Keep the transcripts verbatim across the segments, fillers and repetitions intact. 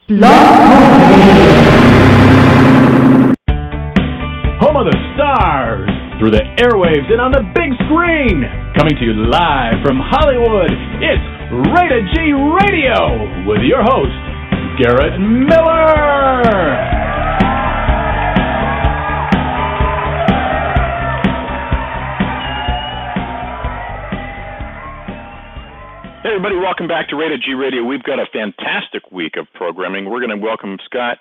Home of the stars, through the airwaves and on the big screen. Coming to you live from Hollywood, it's Rated G Radio with your host, Garrett Miller. Hey everybody, welcome back to Rated G Radio. We've got a fantastic week of programming. We're going to welcome Scott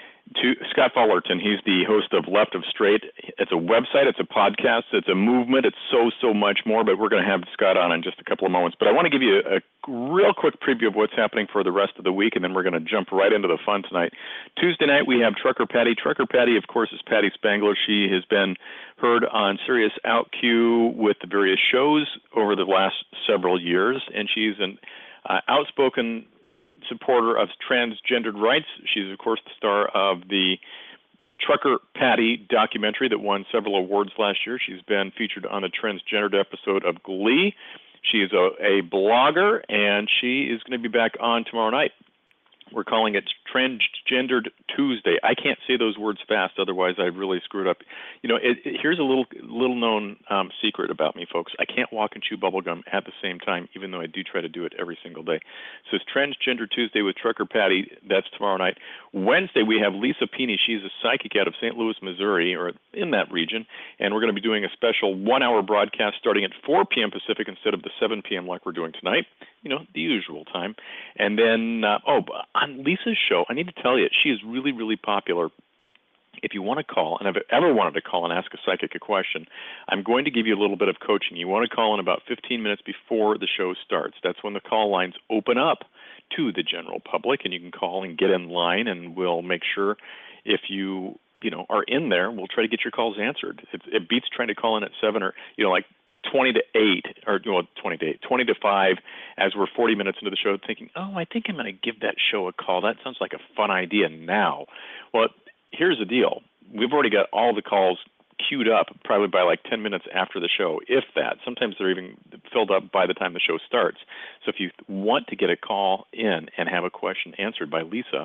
to Scott Fullerton. He's the host of Left of Straight. It's a website, it's a podcast, it's a movement, it's so, so much more, but we're going to have Scott on in just a couple of moments. But I want to give you a, a real quick preview of what's happening for the rest of the week, and then we're going to jump right into the fun tonight. Tuesday night, we have Trucker Patty. Trucker Patty, of course, is Patty Spangler. She has been heard on Sirius Out Q with the various shows over the last several years, and she's an uh, outspoken supporter of transgendered rights. She's, of course, the star of the Trucker Patty documentary that won several awards last year. She's been featured on a transgendered episode of Glee. She is a, a blogger, and she is going to be back on tomorrow night. We're calling it Transgendered Tuesday. I can't say those words fast, otherwise I've really screwed up. You know, it, it, here's a little little known um, secret about me, folks. I can't walk and chew bubblegum at the same time, even though I do try to do it every single day. So it's Transgender Tuesday with Trucker Patty. That's tomorrow night. Wednesday, we have Lisa Pini. She's a psychic out of Saint Louis, Missouri, or in that region, and we're going to be doing a special one-hour broadcast starting at four p.m. Pacific instead of the seven p.m. like we're doing tonight. You know, the usual time. And then, uh, oh, on Lisa's show, I need to tell you, she is really, really popular. If you want to call, and I've ever wanted to call and ask a psychic a question, I'm going to give you a little bit of coaching. You want to call in about fifteen minutes before the show starts. That's when the call lines open up to the general public, and you can call and get in line, and we'll make sure if you, you know, are in there, we'll try to get your calls answered. It, it beats trying to call in at seven or, you know, like twenty to eight, or well, twenty to eight, twenty to five, as we're forty minutes into the show, thinking, oh, I think I'm going to give that show a call. That sounds like a fun idea now. Well, here's the deal. We've already got all the calls queued up probably by like ten minutes after the show, if that. Sometimes they're even filled up by the time the show starts. So if you want to get a call in and have a question answered by Lisa,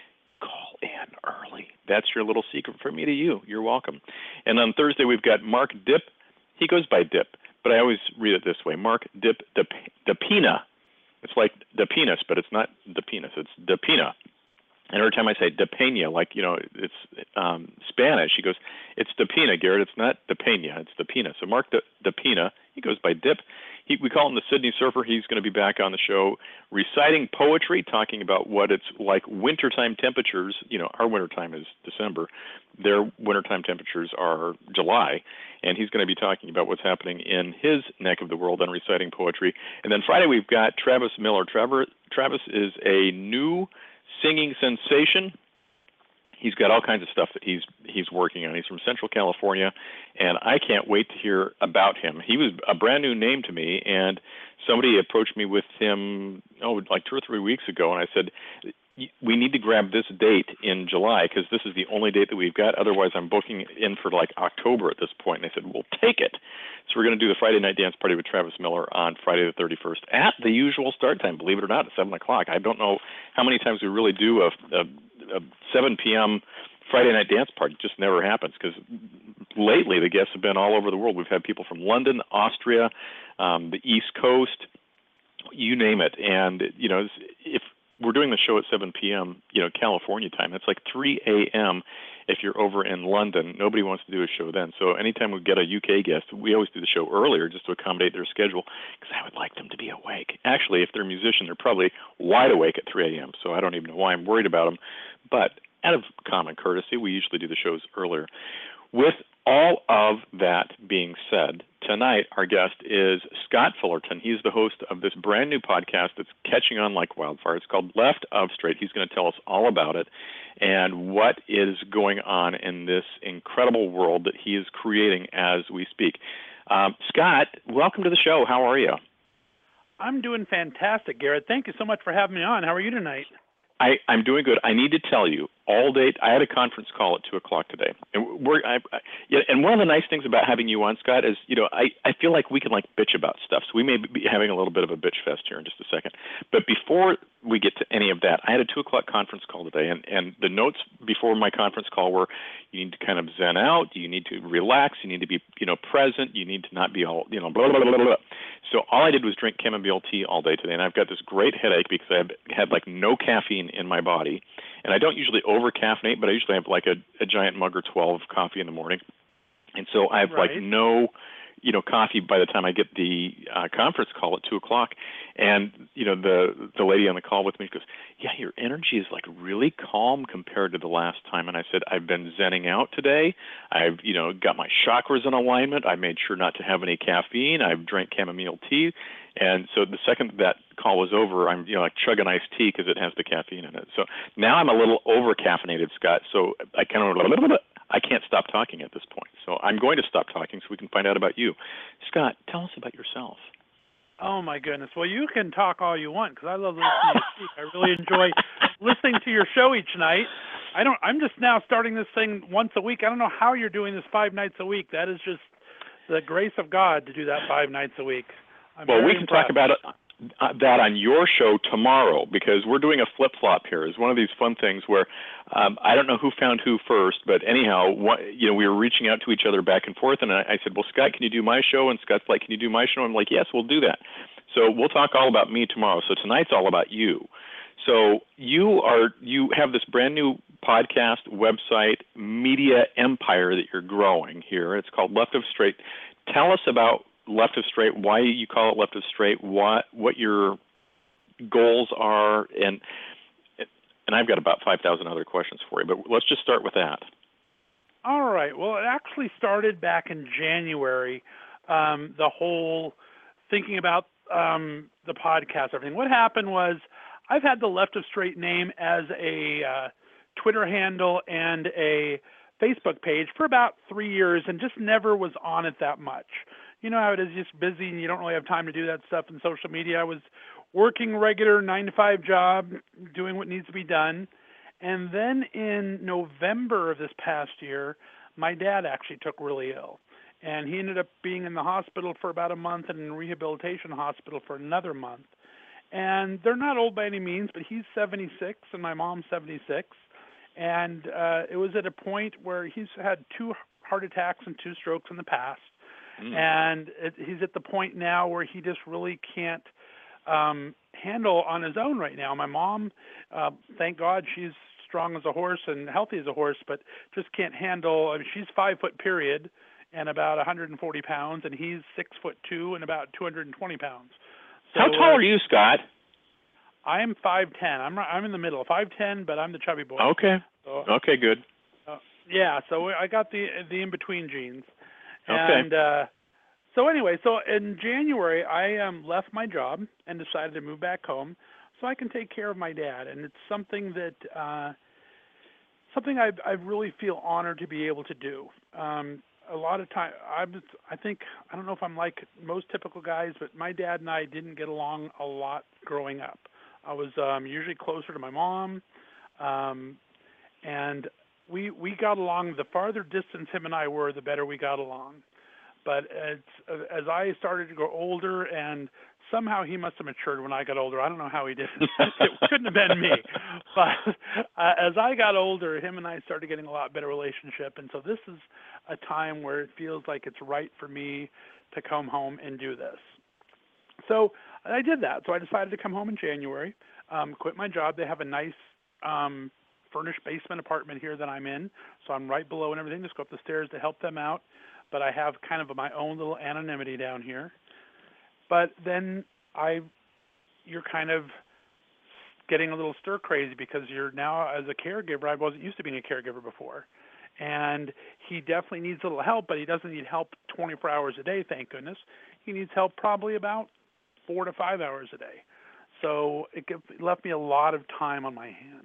call in early. That's your little secret from me to you. You're welcome. And on Thursday, we've got Mark Dip. He goes by Dip, but I always read it this way. Mark Dip DePina. It's like the penis, but it's not the penis. It's DePina. And every time I say DePena, like, you know, it's um, Spanish, he goes, it's DePina, Garrett. It's not DePena. It's DePina. So Mark De- DePina, he goes by Dip. He, we call him the Sydney Surfer. He's going to be back on the show reciting poetry, talking about what it's like wintertime temperatures. You know, our wintertime is December. Their wintertime temperatures are July. And he's going to be talking about what's happening in his neck of the world and reciting poetry. And then Friday, we've got Travis Miller. Travis, Travis is a new singing sensation. He's got all kinds of stuff that he's he's working on. He's from Central California, and I can't wait to hear about him. He was a brand new name to me, and somebody approached me with him, oh, like two or three weeks ago, and I said, we need to grab this date in July because this is the only date that we've got. Otherwise, I'm booking in for like October at this point. And I said, we'll take it. So we're going to do the Friday night dance party with Travis Miller on Friday the thirty-first at the usual start time, believe it or not, at seven o'clock. I don't know how many times we really do a, a, a seven p.m. Friday night dance party. It just never happens because lately the guests have been all over the world. We've had people from London, Austria, um, the East Coast, you name it. And, you know, if we're doing the show at seven p.m., you know, California time. That's like three a.m. if you're over in London. Nobody wants to do a show then. So anytime we get a U K guest, we always do the show earlier just to accommodate their schedule because I would like them to be awake. Actually, if they're a musician, they're probably wide awake at three a.m., so I don't even know why I'm worried about them. But out of common courtesy, we usually do the shows earlier. With all of that being said, tonight our guest is Scott Fullerton. He's the host of this brand new podcast that's catching on like wildfire. It's called Left of Straight. He's going to tell us all about it and what is going on in this incredible world that he is creating as we speak. Um, Scott, welcome to the show. How are you? I'm doing fantastic, Garrett. Thank you so much for having me on. How are you tonight? I, I'm doing good. I need to tell you, all day, I had a conference call at two o'clock today. And we're, I, I, yeah, and one of the nice things about having you on, Scott, is, you know, I, I feel like we can, like, bitch about stuff. So we may be having a little bit of a bitch fest here in just a second. But before we get to any any of that. I had a two o'clock conference call today, and, and the notes before my conference call were, you need to kind of zen out, you need to relax, you need to be, you know, present, you need to not be all, you know, blah, blah, blah, blah, blah. So all I did was drink chamomile tea all day today, and I've got this great headache because I had like no caffeine in my body, and I don't usually over caffeinate, but I usually have like a, a giant mug or twelve of coffee in the morning, and so I have right. like no, you know, coffee by the time I get the uh, conference call at two o'clock. And, you know, the the lady on the call with me goes, yeah, your energy is like really calm compared to the last time. And I said, I've been zenning out today. I've, you know, got my chakras in alignment. I made sure not to have any caffeine. I've drank chamomile tea. And so the second that call was over, I'm, you know, like chugging iced tea because it has the caffeine in it. So now I'm a little over caffeinated, Scott. So I kind of, I can't stop talking at this point. So I'm going to stop talking so we can find out about you. Scott, tell us about yourself. Oh, my goodness. Well, you can talk all you want because I love listening to you speak. I really enjoy listening to your show each night. I don't, I'm just now starting this thing once a week. I don't know how you're doing this five nights a week. That is just the grace of God to do that five nights a week. I'm well, we can impressed. talk about it. Uh, that on your show tomorrow, because we're doing a flip-flop here. It's one of these fun things where um, I don't know who found who first, but anyhow, what, you know, we were reaching out to each other back and forth, and I, I said, well, Scott, can you do my show? And Scott's like, can you do my show? I'm like, yes, we'll do that. So we'll talk all about me tomorrow. So tonight's all about you. So you are you have this brand new podcast, website, media empire that you're growing here. It's called Left of Straight. Tell us about Left of Straight, why you call it Left of Straight, what what your goals are, and and I've got about five thousand other questions for you, but let's just start with that. All right. Well, it actually started back in January, um, the whole thinking about um, the podcast, everything. What happened was I've had the Left of Straight name as a uh, Twitter handle and a Facebook page for about three years and just never was on it that much. You know how it is, just busy and you don't really have time to do that stuff in social media. I was working regular nine to five job, doing what needs to be done. And then in November of this past year, my dad actually took really ill. And he ended up being in the hospital for about a month and in rehabilitation hospital for another month. And they're not old by any means, but he's seventy-six and my mom's seventy-six. And uh, it was at a point where he's had two heart attacks and two strokes in the past. Mm. And it, he's at the point now where he just really can't um, handle on his own right now. My mom, uh, thank God, she's strong as a horse and healthy as a horse, but just can't handle. I mean, she's five foot period and about one hundred forty pounds, and he's six foot two and about two hundred twenty pounds. So, how tall uh, are you, Scott? I am five ten. I'm I'm in the middle, five ten, but I'm the chubby boy. Okay. So, okay, good. Uh, yeah, so I got the the in between genes. Okay. And uh, so anyway, so in January, I um, left my job and decided to move back home so I can take care of my dad. And it's something that uh, something I I really feel honored to be able to do. Um, a lot of time, I'm, I think, I don't know if I'm like most typical guys, but my dad and I didn't get along a lot growing up. I was um, usually closer to my mom, um, and we we got along. The farther distance him and I were, the better we got along. But as, as I started to grow older, and somehow he must have matured when I got older. I don't know how he did it. It couldn't have been me. But uh, as I got older, him and I started getting a lot better relationship. And so this is a time where it feels like it's right for me to come home and do this. So I did that. So I decided to come home in January, um, quit my job. They have a nice um, furnished basement apartment here that I'm in. So I'm right below and everything. Just go up the stairs to help them out. But I have kind of my own little anonymity down here. But then I, you're kind of getting a little stir crazy because you're now, as a caregiver, I wasn't used to being a caregiver before. And he definitely needs a little help, but he doesn't need help twenty-four hours a day, thank goodness. He needs help probably about four to five hours a day. So it left me a lot of time on my hand.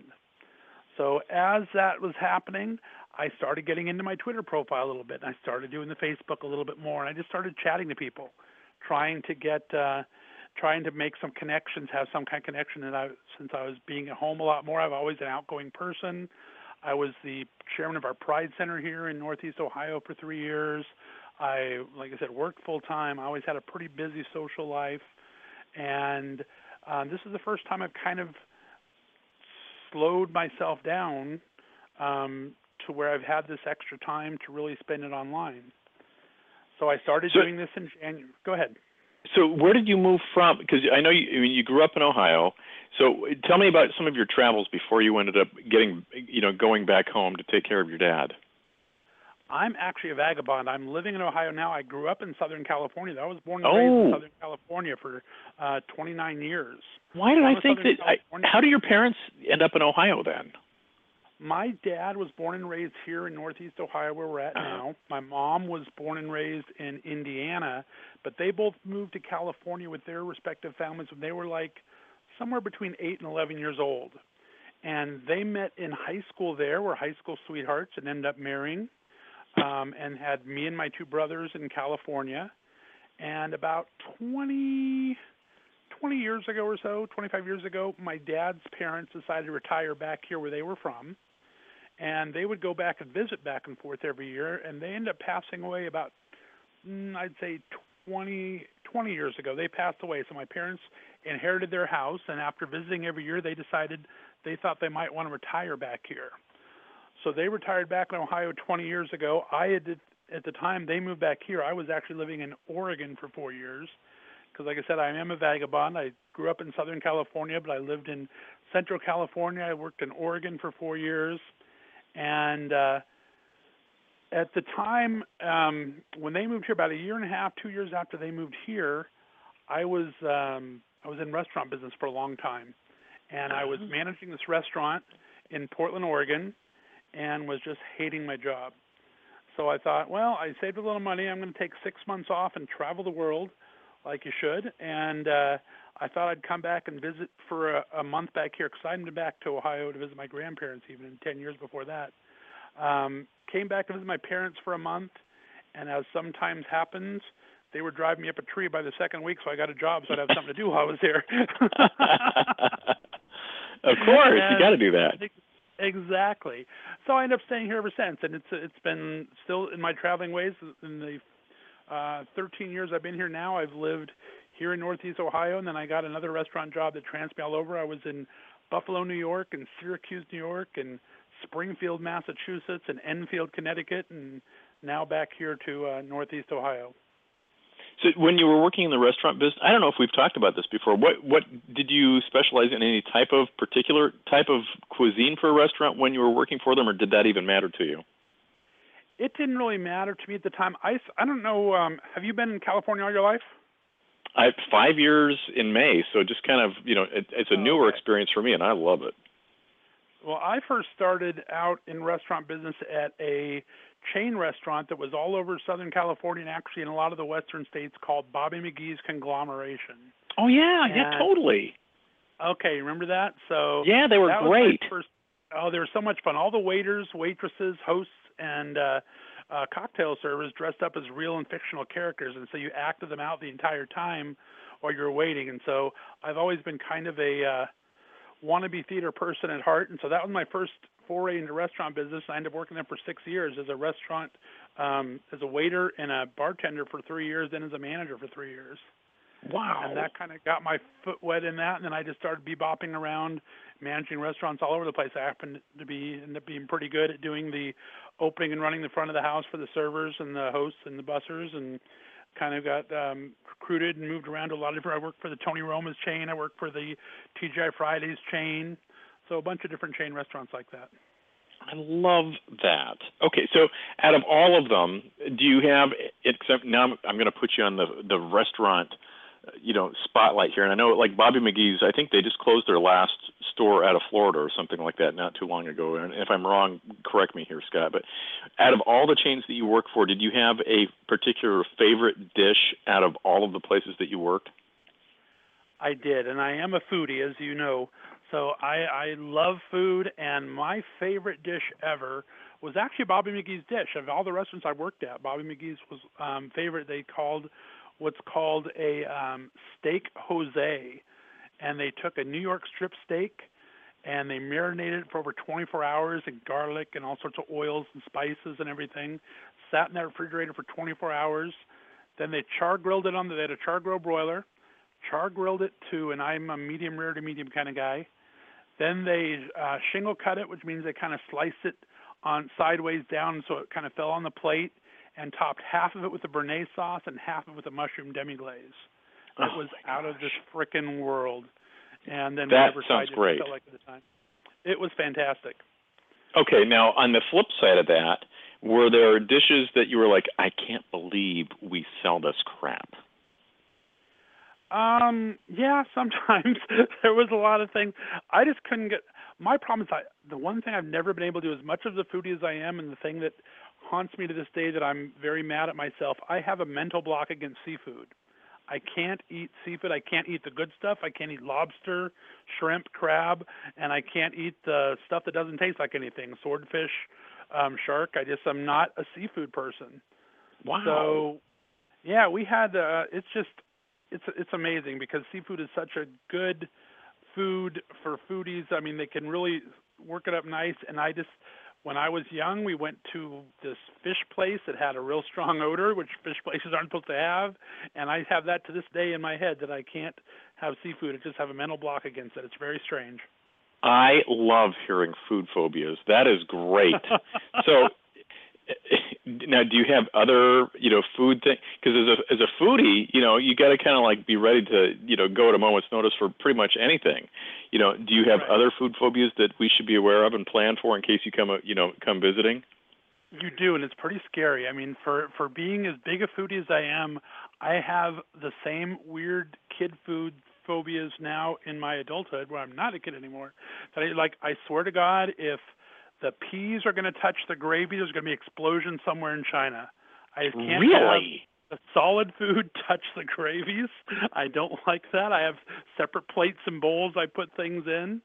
So as that was happening, I started getting into my Twitter profile a little bit, and I started doing the Facebook a little bit more, and I just started chatting to people, trying to get, uh, trying to make some connections, have some kind of connection. And I, since I was being at home a lot more, I've always been an outgoing person. I was the chairman of our Pride Center here in Northeast Ohio for three years. I, like I said, worked full time. I always had a pretty busy social life, and um, this is the first time I've kind of slowed myself down um, to where I've had this extra time to really spend it online. So I started so, doing this in January. Go ahead. So where did you move from? Because I know you, I mean, you grew up in Ohio. So tell me about some of your travels before you ended up getting, you know, going back home to take care of your dad. I'm actually a vagabond. I'm living in Ohio now. I grew up in Southern California. I was born and oh. raised in Southern California for uh, twenty-nine years. Why did I think Southern that? I, how do your parents end up in Ohio then? My dad was born and raised here in Northeast Ohio, where we're at uh-huh. now. My mom was born and raised in Indiana, but they both moved to California with their respective families when they were like somewhere between eight and eleven years old. And they met in high school there, were high school sweethearts, and ended up marrying. Um, and had me and my two brothers in California. And about twenty, twenty years ago or so, twenty-five years ago, my dad's parents decided to retire back here where they were from. And they would go back and visit back and forth every year. And they ended up passing away about, I'd say, twenty, twenty years ago. They passed away. So my parents inherited their house. And after visiting every year, they decided they thought they might want to retire back here. So they retired back in Ohio twenty years ago. I had, at the time they moved back here, I was actually living in Oregon for four years. Because like I said, I am a vagabond. I grew up in Southern California, but I lived in Central California. I worked in Oregon for four years. And uh, at the time, um, when they moved here, about a year and a half, two years after they moved here, I was um, I was in restaurant business for a long time. And I was managing this restaurant in Portland, Oregon, and was just hating my job. So I thought, well, I saved a little money. I'm going to take six months off and travel the world like you should. And uh, I thought I'd come back and visit for a, a month back here because I'd been back to Ohio to visit my grandparents even in ten years before that. Um, came back to visit my parents for a month, and as sometimes happens, they were driving me up a tree by the second week, so I got a job so I'd have something to do while I was here. Of course, and you got to do that. Exactly. So I ended up staying here ever since, and it's it's been still in my traveling ways. In the uh, thirteen years I've been here now, I've lived here in Northeast Ohio, and then I got another restaurant job that transferred me all over. I was in Buffalo, New York, and Syracuse, New York, and Springfield, Massachusetts, and Enfield, Connecticut, and now back here to uh, Northeast Ohio. So when you were working in the restaurant business, I don't know if we've talked about this before. What what did you specialize in any type of particular type of cuisine for a restaurant when you were working for them, or did that even matter to you? It didn't really matter to me at the time. I, I don't know. Um, have you been in California all your life? I five years in May, so just kind of, you know, it, it's a newer okay. experience for me, and I love it. Well, I first started out in restaurant business at a chain restaurant that was all over Southern California and actually in a lot of the western states called Bobby McGee's Conglomeration. Oh, yeah, and, yeah, totally. Okay, remember that? So yeah, they were that great. Was my first, oh, they were so much fun. All the waiters, waitresses, hosts, and uh, uh, cocktail servers dressed up as real and fictional characters, and so you acted them out the entire time while you were waiting. And so I've always been kind of a uh, wannabe theater person at heart, and so that was my first foray into restaurant business. I ended up working there for six years as a restaurant, um, as a waiter and a bartender for three years, then as a manager for three years. Wow. And that kind of got my foot wet in that, and then I just started bebopping around, managing restaurants all over the place. I happened to be ended up being pretty good at doing the opening and running the front of the house for the servers and the hosts and the bussers, and kind of got um, recruited and moved around to a lot of different. I worked for the Tony Roma's chain. I worked for the T G I Fridays chain. So a bunch of different chain restaurants like that. I love that. Okay, so out of all of them, do you have, except now I'm, I'm going to put you on the the restaurant, you know, spotlight here. And I know, like Bobby McGee's, I think they just closed their last store out of Florida or something like that not too long ago. And if I'm wrong, correct me here, Scott. But out of all the chains that you work for, did you have a particular favorite dish out of all of the places that you worked? I did, and I am a foodie, as you know. So I, I love food, and my favorite dish ever was actually Bobby McGee's dish. Of all the restaurants I worked at, Bobby McGee's was um, favorite. They called what's called a um, steak Jose, and they took a New York strip steak, and they marinated it for over twenty-four hours in garlic and all sorts of oils and spices and everything, sat in that refrigerator for twenty-four hours. Then they char-grilled it on the, they had a char-grill broiler, char-grilled it to, and I'm a medium rare to medium kind of guy. Then they uh, shingle cut it, which means they kind of sliced it on sideways down so it kind of fell on the plate, and topped half of it with a béarnaise sauce and half of it with a mushroom demi-glace. It oh was my out gosh. of this frickin' world. And then that whatever sounds side great. it felt like at the time. It was fantastic. Okay, now on the flip side of that, were there dishes that you were like, I can't believe we sell this crap? Um, yeah, sometimes there was a lot of things. I just couldn't get, my problem is I, the one thing I've never been able to do, as much of the foodie as I am, and the thing that haunts me to this day that I'm very mad at myself, I have a mental block against seafood. I can't eat seafood. I can't eat the good stuff. I can't eat lobster, shrimp, crab, and I can't eat the stuff that doesn't taste like anything, swordfish, um, shark. I just, I'm not a seafood person. Wow. So, yeah, we had, uh, it's just, it's it's amazing because seafood is such a good food for foodies. I mean, they can really work it up nice. And I just, when I was young, we went to this fish place that had a real strong odor, which fish places aren't supposed to have. And I have that to this day in my head that I can't have seafood. I just have a mental block against it. It's very strange. I love hearing food phobias. That is great. So now, do you have other, you know, food thing? Because as a as a foodie, you know, you got to kind of like be ready to, you know, go at a moment's notice for pretty much anything. You know, do you have Right. other food phobias that we should be aware of and plan for in case you come, you know, come visiting? You do, and it's pretty scary. I mean, for for being as big a foodie as I am, I have the same weird kid food phobias now in my adulthood, where I'm not a kid anymore. That I like. I swear to God, if the peas are going to touch the gravy, there's going to be an explosion somewhere in China. I just can't Really? have the solid food touch the gravies. I don't like that. I have separate plates and bowls I put things in,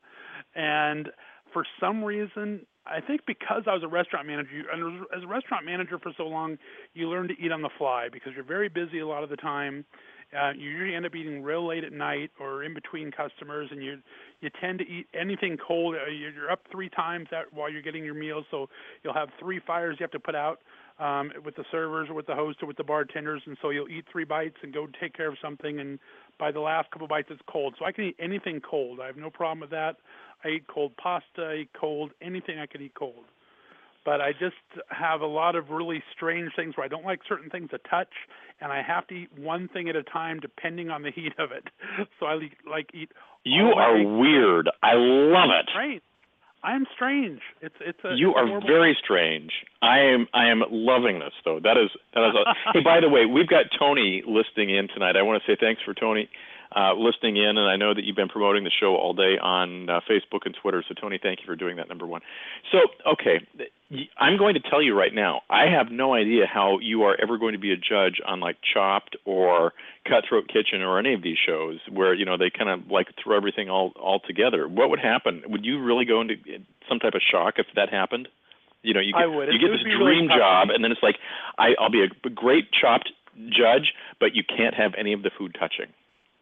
and for some reason, I think because I was a restaurant manager, you- and as a restaurant manager for so long, you learn to eat on the fly because you're very busy a lot of the time. Uh, you usually end up eating real late at night or in between customers, and you you tend to eat anything cold. Uh, You're you're up three times that while you're getting your meals, so you'll have three fires you have to put out um, with the servers or with the host or with the bartenders, and so you'll eat three bites and go take care of something, and by the last couple bites it's cold. So I can eat anything cold. I have no problem with that. I eat cold pasta, I eat cold, anything I can eat cold. But I just have a lot of really strange things where I don't like certain things to touch, and I have to eat one thing at a time depending on the heat of it. So I like, like eat. You all my are eggs. weird. I love it. Strange. I'm strange. It's it's a. You it's a are horrible- very strange. I am I am loving this though. That is that is. A, hey, by the way, we've got Tony listening in tonight. I want to say thanks for Tony uh, listening in, and I know that you've been promoting the show all day on uh, Facebook and Twitter. So Tony, thank you for doing that. Number one. So okay, I'm going to tell you right now. I have no idea how you are ever going to be a judge on like Chopped or Cutthroat Kitchen or any of these shows where you know they kind of like throw everything all all together. What would happen? Would you really go into some type of shock if that happened? You know, you get, I would. you It get would this be really dream tough. job, and then it's like, I, I'll be a great Chopped judge, but you can't have any of the food touching.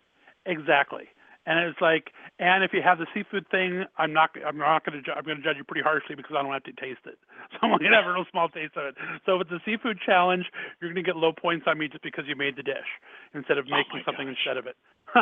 Exactly. And it's like, and if you have the seafood thing, I'm not, I'm not going to, ju- I'm going to judge you pretty harshly because I don't have to taste it. So I'm going to have a real small taste of it. So if it's a seafood challenge, you're going to get low points on me just because you made the dish instead of Oh making my something gosh. instead of it.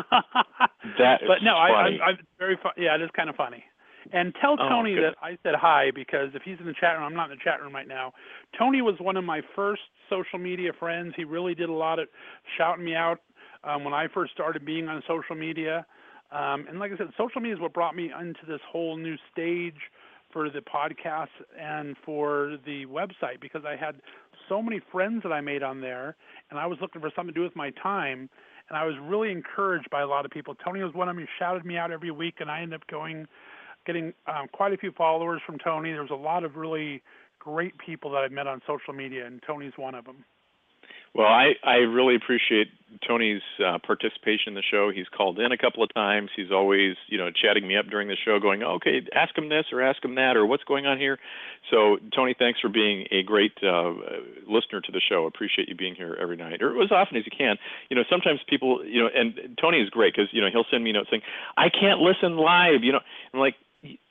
That is but no, funny. I, I, I'm very fun. Yeah, it is kind of funny. And tell Oh, Tony goodness. that I said hi because if he's in the chat room, I'm not in the chat room right now. Tony was one of my first social media friends. He really did a lot of shouting me out um, when I first started being on social media. Um, and like I said, social media is what brought me into this whole new stage for the podcast and for the website because I had so many friends that I made on there, and I was looking for something to do with my time, and I was really encouraged by a lot of people. Tony was one of them who shouted me out every week, and I ended up going, getting um, quite a few followers from Tony. There was a lot of really great people that I met on social media, and Tony's one of them. Well, I, I really appreciate Tony's uh, participation in the show. He's called in a couple of times. He's always, you know, chatting me up during the show going, okay, ask him this or ask him that or what's going on here. So, Tony, thanks for being a great uh, listener to the show. Appreciate you being here every night or as often as you can. You know, sometimes people, you know, and Tony is great because, you know, he'll send me notes saying, I can't listen live. You know, I'm like,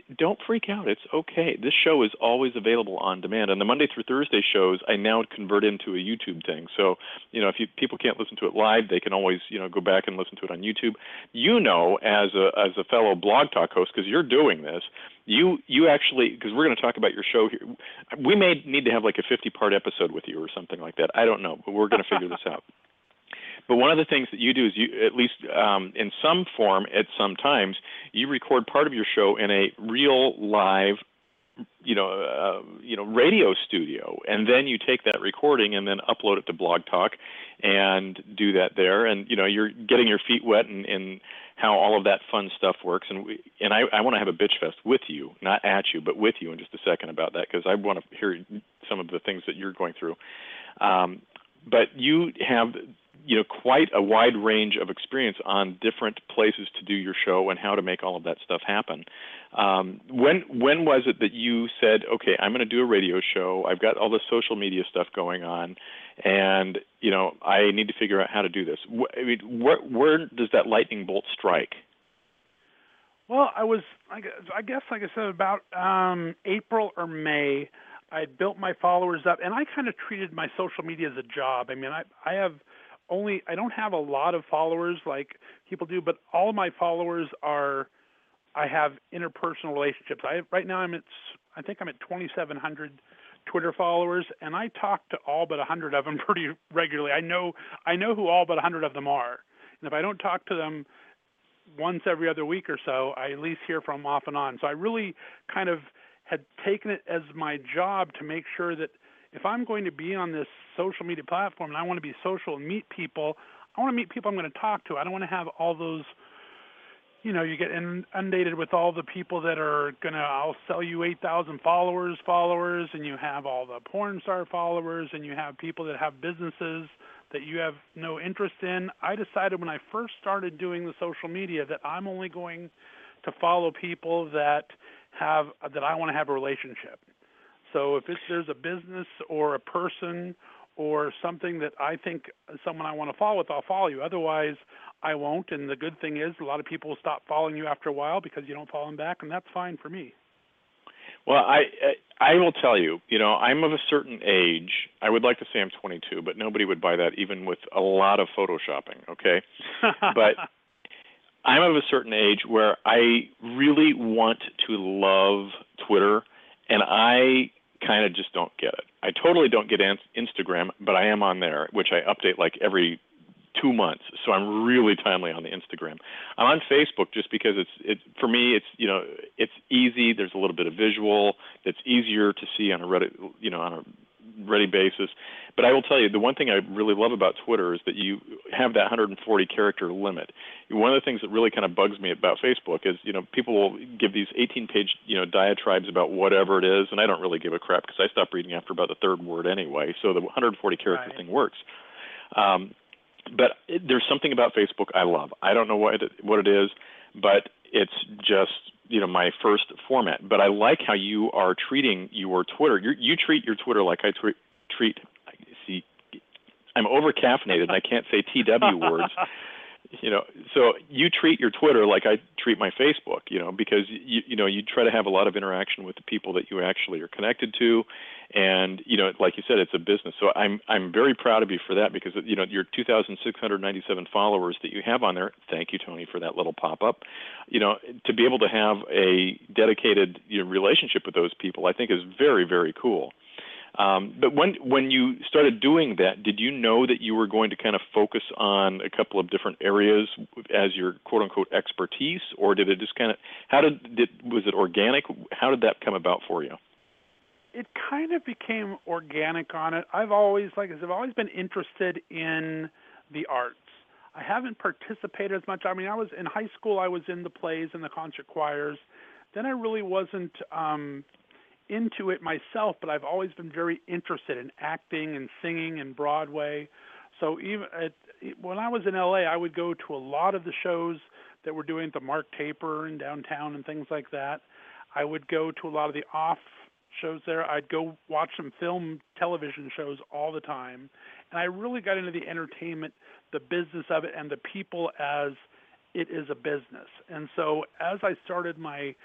don't freak out. It's okay. This show is always available on demand, and the Monday through Thursday shows I now convert into a YouTube thing. So, you know, if you, people can't listen to it live, they can always, you know, go back and listen to it on YouTube. You know, as a as a fellow Blog Talk host, because you're doing this, you you actually, because we're going to talk about your show here. We may need to have like a fifty-part episode with you or something like that. I don't know, but we're going to figure this out. But one of the things that you do is you, at least um, in some form at some times, you record part of your show in a real live, you know, uh, you know, radio studio, and then you take that recording and then upload it to Blog Talk and do that there. And you know, you're getting your feet wet in, in how all of that fun stuff works. And we, and I, I want to have a bitch fest with you, not at you, but with you in just a second about that, because I want to hear some of the things that you're going through. Um, but you have, you know, quite a wide range of experience on different places to do your show and how to make all of that stuff happen. Um, when when was it that you said, okay, I'm going to do a radio show, I've got all this social media stuff going on, and, you know, I need to figure out how to do this? I mean, where, where does that lightning bolt strike? Well, I was, I guess, like I said, about um, April or May, I built my followers up, and I kind of treated my social media as a job. I mean, I, I have only, I don't have a lot of followers like people do, but all of my followers are, I have interpersonal relationships. I right now I'm at, I think I'm at twenty-seven hundred Twitter followers, and I talk to all but one hundred of them pretty regularly. I know, I know who all but one hundred of them are, and if I don't talk to them once every other week or so, I at least hear from them off and on. So I really kind of had taken it as my job to make sure that if I'm going to be on this social media platform and I want to be social and meet people, I want to meet people I'm going to talk to. I don't want to have all those, you know, you get inundated with all the people that are going to, I'll sell you eight thousand followers, followers, and you have all the porn star followers, and you have people that have businesses that you have no interest in. I decided when I first started doing the social media that I'm only going to follow people that have, that I want to have a relationship. So if it's, there's a business or a person or something that I think someone I want to follow with, I'll follow you. Otherwise, I won't. And the good thing is a lot of people will stop following you after a while because you don't follow them back, and that's fine for me. Well, I I will tell you, you know, I'm of a certain age. I would like to say I'm twenty-two, but nobody would buy that even with a lot of photoshopping, okay? But I'm of a certain age where I really want to love Twitter, and I kind of just don't get it. I totally don't get Instagram, but I am on there, which I update like every two months. So I'm really timely on the Instagram. I'm on Facebook just because it's it for me. It's you know it's easy. There's a little bit of visual. It's easier to see on a ready you know on a ready basis. But I will tell you, the one thing I really love about Twitter is that you have that one hundred forty character limit. One of the things that really kind of bugs me about Facebook is, you know, people will give these eighteen page, you know, diatribes about whatever it is, and I don't really give a crap because I stop reading after about the third word anyway. So the one hundred forty character right. thing works. Um, but it, there's something about Facebook I love. I don't know what it, what it is, but it's just, you know, my first format. But I like how you are treating your Twitter. You're, you treat your Twitter like I tw- treat. See, I'm over caffeinated and I can't say T W words. You know, so you treat your Twitter like I treat my Facebook, you know, because you you know you try to have a lot of interaction with the people that you actually are connected to, and you know, like you said, it's a business. So I'm I'm very proud of you for that because you know your two thousand six hundred ninety-seven followers that you have on there. Thank you, Tony, for that little pop up. You know, to be able to have a dedicated you know, relationship with those people, I think is very very cool. Um, but when when you started doing that, did you know that you were going to kind of focus on a couple of different areas as your quote unquote expertise, or did it just kind of how did, did was it organic? How did that come about for you? It kind of became organic on it. I've always, like I said, I've always been interested in the arts. I haven't participated as much. I mean, I was in high school. I was in the plays and the concert choirs. Then I really wasn't. Um, into it myself, but I've always been very interested in acting and singing and Broadway. So even at, when I was in L A, I would go to a lot of the shows that were doing at the Mark Taper in downtown and things like that. I would go to a lot of the off shows there. I'd go watch some film television shows all the time. And I really got into the entertainment, the business of it, and the people as it is a business. And so as I started my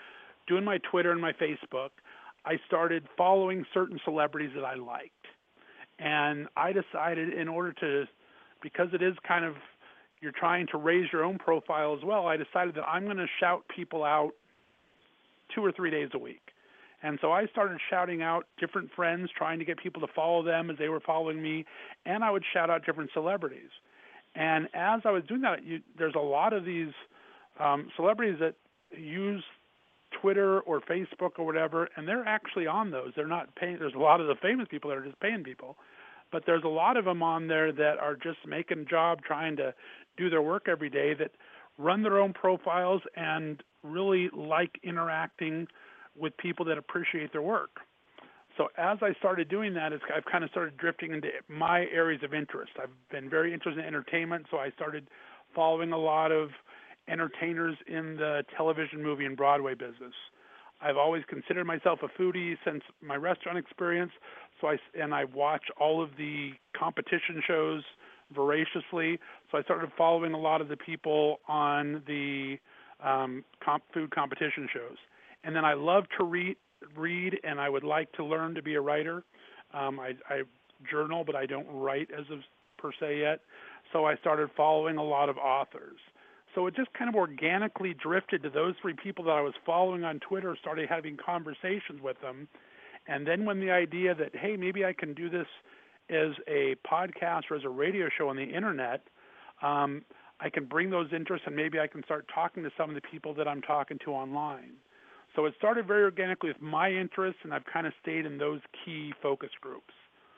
doing my Twitter and my Facebook, I started following certain celebrities that I liked. And I decided in order to, because it is kind of, you're trying to raise your own profile as well, I decided that I'm going to shout people out two or three days a week. And so I started shouting out different friends, trying to get people to follow them as they were following me, and I would shout out different celebrities. And as I was doing that, you, there's a lot of these um, celebrities that use Twitter or Facebook or whatever, and they're actually on those. They're not paying. There's a lot of the famous people that are just paying people, but there's a lot of them on there that are just making a job, trying to do their work every day, that run their own profiles and really like interacting with people that appreciate their work. So as I started doing that, it's, I've kind of started drifting into my areas of interest. I've been very interested in entertainment, so I started following a lot of entertainers in the television, movie, and Broadway business. I've always considered myself a foodie since my restaurant experience, so I, and I watch all of the competition shows voraciously, so I started following a lot of the people on the um, comp, food competition shows. And then I love to read, read, and I would like to learn to be a writer. Um, I, I journal, but I don't write as of per se yet. So I started following a lot of authors. So it just kind of organically drifted to those three people that I was following on Twitter, started having conversations with them. And then when the idea that, hey, maybe I can do this as a podcast or as a radio show on the internet, um, I can bring those interests and maybe I can start talking to some of the people that I'm talking to online. So it started very organically with my interests, and I've kind of stayed in those key focus groups.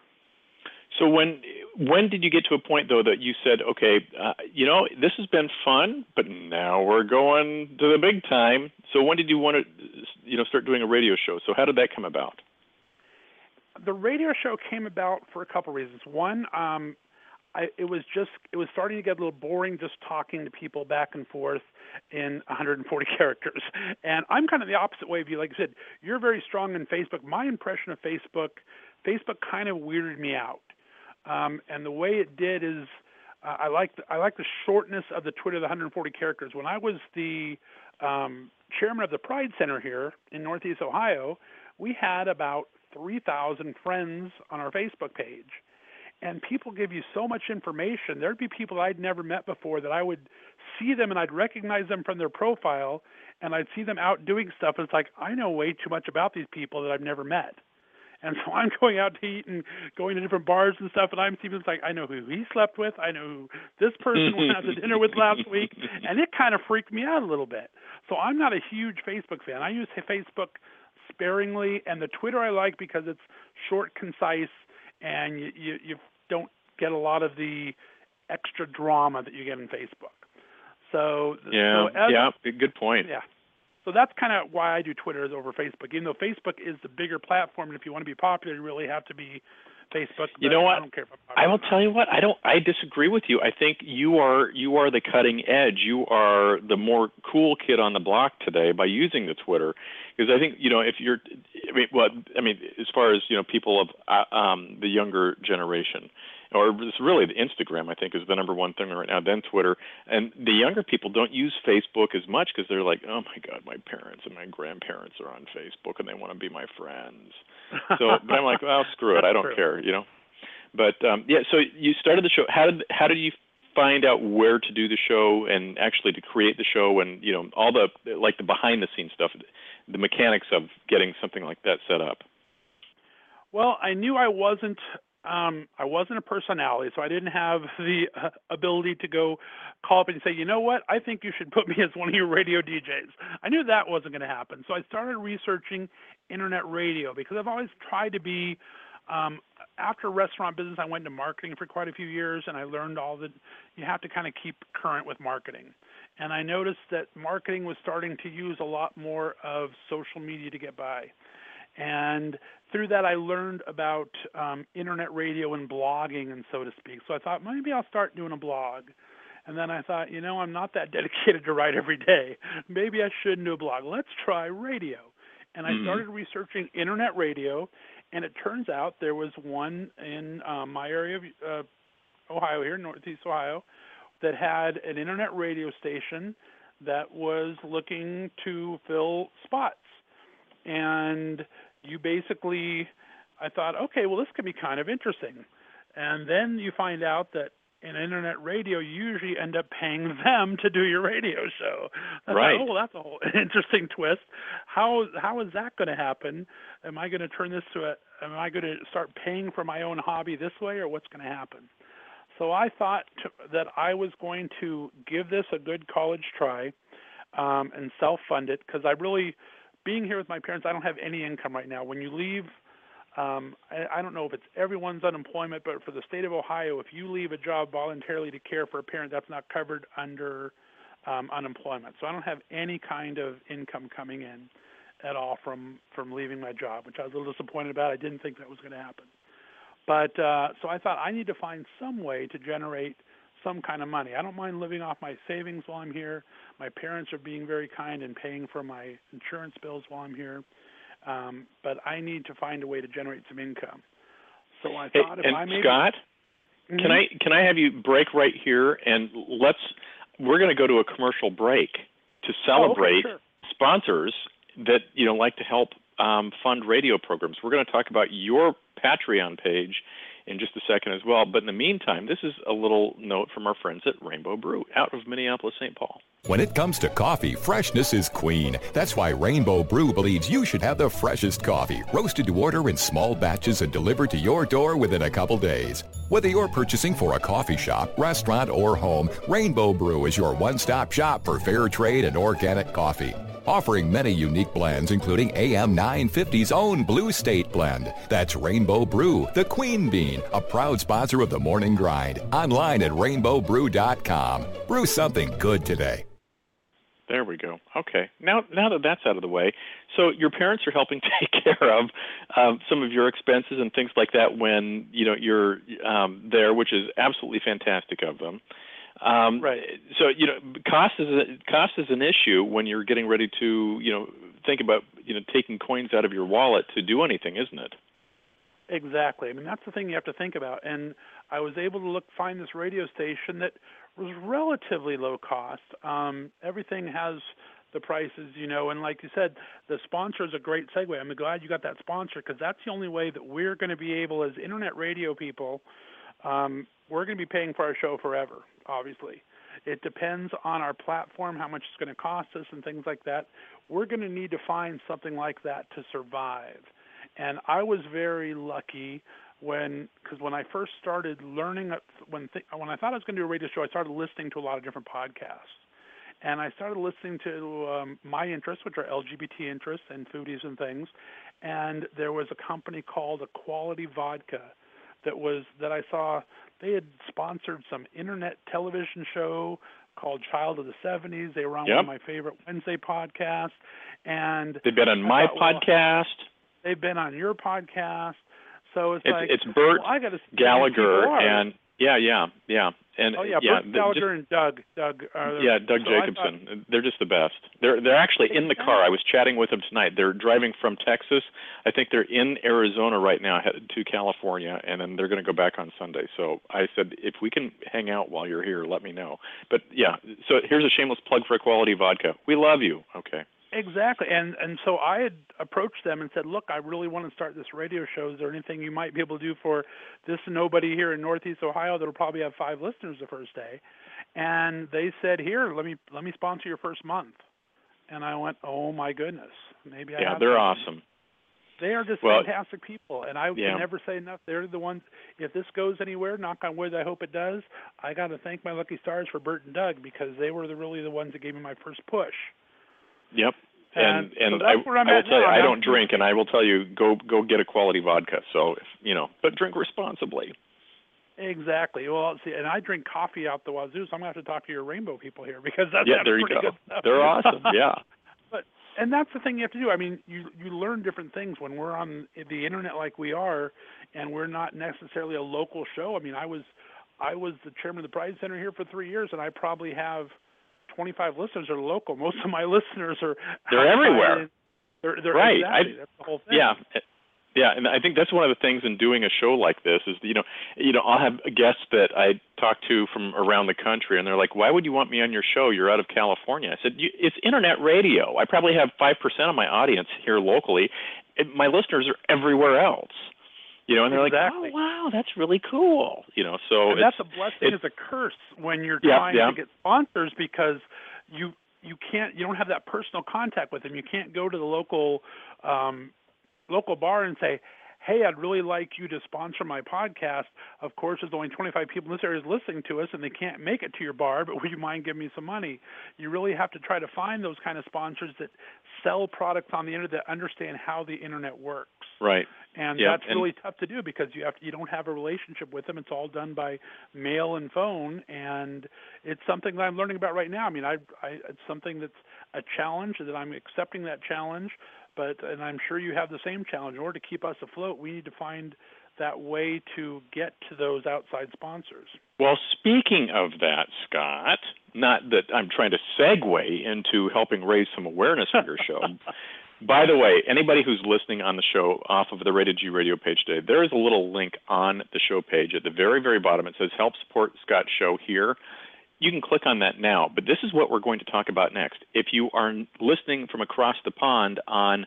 So when when did you get to a point, though, that you said, okay, uh, you know, this has been fun, but now we're going to the big time. So when did you want to, you know, start doing a radio show? So how did that come about? The radio show came about for a couple reasons. One, um, I, it was just it was starting to get a little boring just talking to people back and forth in one hundred forty characters. And I'm kind of the opposite way of you. Like I said, you're very strong in Facebook. My impression of Facebook, Facebook kind of weirded me out. Um, and the way it did is uh, I like the, I like the shortness of the Twitter, the one hundred forty characters. When I was the um, chairman of the Pride Center here in Northeast Ohio, we had about three thousand friends on our Facebook page. And people give you so much information. There'd be people I'd never met before that I would see them and I'd recognize them from their profile, and I'd see them out doing stuff. And it's like, I know way too much about these people that I've never met. And so I'm going out to eat and going to different bars and stuff, and I'm seeing it's like, I know who he slept with. I know who this person went out to dinner with last week. And it kind of freaked me out a little bit. So I'm not a huge Facebook fan. I use Facebook sparingly, and the Twitter I like because it's short, concise, and you, you, you don't get a lot of the extra drama that you get in Facebook. So yeah, so as, yeah, good point. Yeah, so that's kind of why I do Twitter is over Facebook. Even though Facebook is the bigger platform, and if you want to be popular, you really have to be Facebook. You know what? I don't care if I'm I will tell you what. I don't. I disagree with you. I think you are you are the cutting edge. You are the more cool kid on the block today by using the Twitter, because I think you know if you're. I mean, well, I mean, as far as you know, people of uh, um, the younger generation, or it's really the Instagram, I think, is the number one thing right now. Then Twitter, and the younger people don't use Facebook as much because they're like, oh my God, my parents and my grandparents are on Facebook and they want to be my friends. So, but I'm like, well, screw it, I don't care, you know. But um, yeah, so you started the show. How did how did you find out where to do the show and actually to create the show and you know all the like the behind the scenes stuff, the mechanics of getting something like that set up? Well, I knew I wasn't. Um, I wasn't a personality, so I didn't have the uh, ability to go call up and say, you know what, I think you should put me as one of your radio D Js. I knew that wasn't going to happen, so I started researching internet radio because I've always tried to be, um, after restaurant business, I went into marketing for quite a few years, and I learned all that you have to kind of keep current with marketing. And I noticed that marketing was starting to use a lot more of social media to get by. And through that, I learned about um, internet radio and blogging, and so to speak. So I thought, maybe I'll start doing a blog. And then I thought, you know, I'm not that dedicated to write every day. Maybe I shouldn't do a blog. Let's try radio. And I mm-hmm. started researching internet radio, and it turns out there was one in um, my area of uh, Ohio here, Northeast Ohio, that had an internet radio station that was looking to fill spots. and you basically, I thought, okay, well, this could be kind of interesting. And then you find out that in internet radio, you usually end up paying them to do your radio show. I right. thought, oh, well, that's a whole interesting twist. How how is that going to happen? Am I going to turn this to a? Am I going to start paying for my own hobby this way, or what's going to happen? So I thought to, that I was going to give this a good college try um, and self-fund it, because I really, being here with my parents, I don't have any income right now. When you leave. Um, I, I don't know if it's everyone's unemployment, but for the state of Ohio, if you leave a job voluntarily to care for a parent, that's not covered under um, unemployment. So I don't have any kind of income coming in at all from, from leaving my job, which I was a little disappointed about. I didn't think that was going to happen. But uh, so I thought I need to find some way to generate some kind of money. I don't mind living off my savings while I'm here. My parents are being very kind and paying for my insurance bills while I'm here. Um, but I need to find a way to generate some income. So I thought hey, if and I maybe Scott, mm-hmm. can I can I have you break right here, and let's we're going to go to a commercial break to celebrate oh, okay, sure. sponsors that you know like to help um, fund radio programs. We're going to talk about your Patreon page in just a second as well. But in the meantime, this is a little note from our friends at Rainbow Brew out of Minneapolis, Saint Paul. When it comes to coffee, freshness is queen. That's why Rainbow Brew believes you should have the freshest coffee, roasted to order in small batches and delivered to your door within a couple days. Whether you're purchasing for a coffee shop, restaurant, or home, Rainbow Brew is your one-stop shop for fair trade and organic coffee. Offering many unique blends, including A M nine fifty's own Blue State blend. That's Rainbow Brew, the Queen Bean, a proud sponsor of the Morning Grind. Online at rainbow brew dot com. Brew something good today. There we go. Okay. Now, now that that's out of the way, so your parents are helping take care of um, some of your expenses and things like that when you know you're um, there, which is absolutely fantastic of them. Um, right. So you know, cost is a, cost is an issue when you're getting ready to you know think about you know taking coins out of your wallet to do anything, isn't it? Exactly. I mean, that's the thing you have to think about. And I was able to look find this radio station that was relatively low cost. Um, everything has the prices, you know, and like you said, the sponsor is a great segue. I'm glad you got that sponsor, because that's the only way that we're going to be able, as internet radio people, um, we're going to be paying for our show forever, obviously. It depends on our platform, how much it's going to cost us and things like that. We're going to need to find something like that to survive. And I was very lucky when, because when I first started learning, when th- when I thought I was going to do a radio show, I started listening to a lot of different podcasts. And I started listening to um, my interests, which are L G B T interests and foodies and things. And there was a company called Equality Vodka that was that I saw. They had sponsored some internet television show called Child of the seventies. They were on yep. one of my favorite Wednesday podcasts. And they've been on my thought, podcast. Well, they've been on your podcast. So it's, it's like it's Bert well, I gotta Gallagher and yeah, yeah, yeah. And oh yeah, yeah, Bert Gallagher just, and Doug. Doug. Are yeah, Doug so Jacobson. Thought, they're just the best. They're they're actually in the car. I was chatting with them tonight. They're driving from Texas. I think they're in Arizona right now, headed to California, and then they're going to go back on Sunday. So I said, if we can hang out while you're here, let me know. But yeah, so here's a shameless plug for Equality Vodka. We love you. Okay. Exactly, and and so I had approached them and said, look, I really want to start this radio show. Is there anything you might be able to do for this nobody here in Northeast Ohio that'll probably have five listeners the first day? And they said, here, let me let me sponsor your first month. And I went, oh my goodness, maybe I yeah, have they're something. awesome. They are just well, fantastic people, and I yeah. can never say enough. They're the ones. If this goes anywhere, knock on wood, I hope it does. I got to thank my lucky stars for Bert and Doug, because they were the, really the ones that gave me my first push. Yep. And and, and so I, I will tell you, I don't drink, and I will tell you, go go get a quality vodka. So if, you know, but drink responsibly. Exactly. Well, see, and I drink coffee out the wazoo, so I'm gonna have to talk to your Rainbow people here, because that's yeah, there you pretty go. good stuff. They're awesome. Yeah. But and that's the thing you have to do. I mean, you you learn different things when we're on the internet like we are, and we're not necessarily a local show. I mean, I was I was the chairman of the Pride Center here for three years, and I probably have twenty-five listeners are local. Most of my listeners are they're everywhere. They're, they're right. Exactly. I, That's the whole thing. Yeah. Yeah, and I think that's one of the things in doing a show like this is, you know, you know, I'll have guests that I talk to from around the country, and they're like, "Why would you want me on your show? You're out of California." I said, "It's internet radio. I probably have five percent of my audience here locally. My listeners are everywhere else." You know, and they're exactly. like, "Oh, wow, that's really cool." You know, so and it's, that's a blessing as a curse when you're yeah, trying yeah. to get sponsors, because you you can't you don't have that personal contact with them. You can't go to the local um, local bar and say, "Hey, I'd really like you to sponsor my podcast. Of course, there's only twenty-five people in this area listening to us, and they can't make it to your bar, but would you mind giving me some money?" You really have to try to find those kind of sponsors that sell products on the internet, that understand how the internet works. Right. And yep. that's and, really tough to do, because you have to, you don't have a relationship with them. It's all done by mail and phone, and it's something that I'm learning about right now. I mean, I, I it's something that's a challenge, that I'm accepting that challenge. But, and I'm sure you have the same challenge. In order to keep us afloat, we need to find that way to get to those outside sponsors. Well, speaking of that, Scott, not that I'm trying to segue into helping raise some awareness for your show. By the way, anybody who's listening on the show off of the Rated G Radio page today, there is a little link on the show page at the very, very bottom. It says Help Support Scott's Show here. You can click on that now, but this is what we're going to talk about next. If you are listening from across the pond on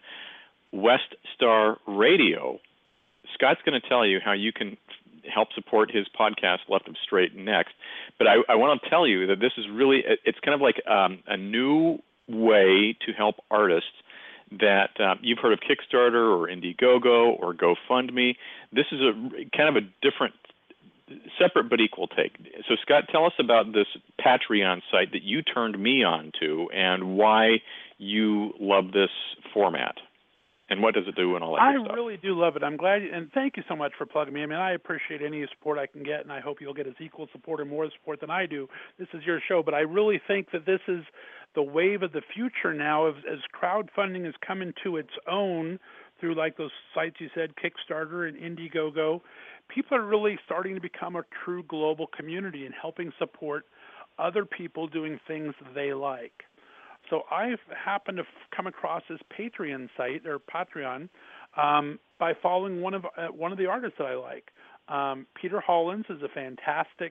West Star Radio, Scott's going to tell you how you can help support his podcast, Left of Straight, next. But I, I want to tell you that this is really, it's kind of like um, a new way to help artists that uh, you've heard of Kickstarter or Indiegogo or GoFundMe. This is a kind of a different, separate but equal take. So, Scott, tell us about this Patreon site that you turned me on to and why you love this format. And what does it do and all that I good stuff? really do love it. I'm glad, you, and thank you so much for plugging me. I mean, I appreciate any support I can get, and I hope you'll get as equal support or more support than I do. This is your show, but I really think that this is the wave of the future now, as, as crowdfunding is coming to its own through, like those sites you said, Kickstarter and Indiegogo. People are really starting to become a true global community and helping support other people doing things they like. So I've happened to come across this Patreon site, or Patreon, um, by following one of uh, one of the artists that I like. Um, Peter Hollins is a fantastic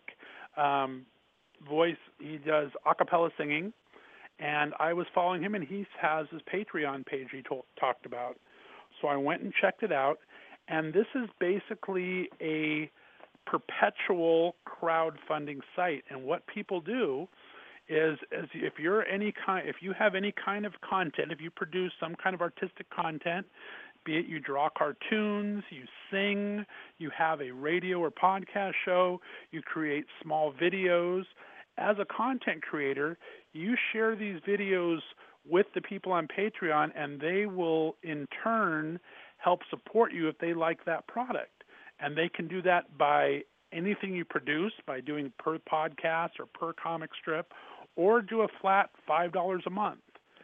um, voice. He does a cappella singing, and I was following him, and he has his Patreon page he to- talked about. So I went and checked it out, and this is basically a perpetual crowdfunding site. And what people do is, is if you're any kind, if you have any kind of content, if you produce some kind of artistic content, be it you draw cartoons, you sing, you have a radio or podcast show, you create small videos, as a content creator, you share these videos with the people on Patreon, and they will in turn help support you if they like that product. And they can do that by anything you produce, by doing per podcast or per comic strip, or do a flat five dollars a month.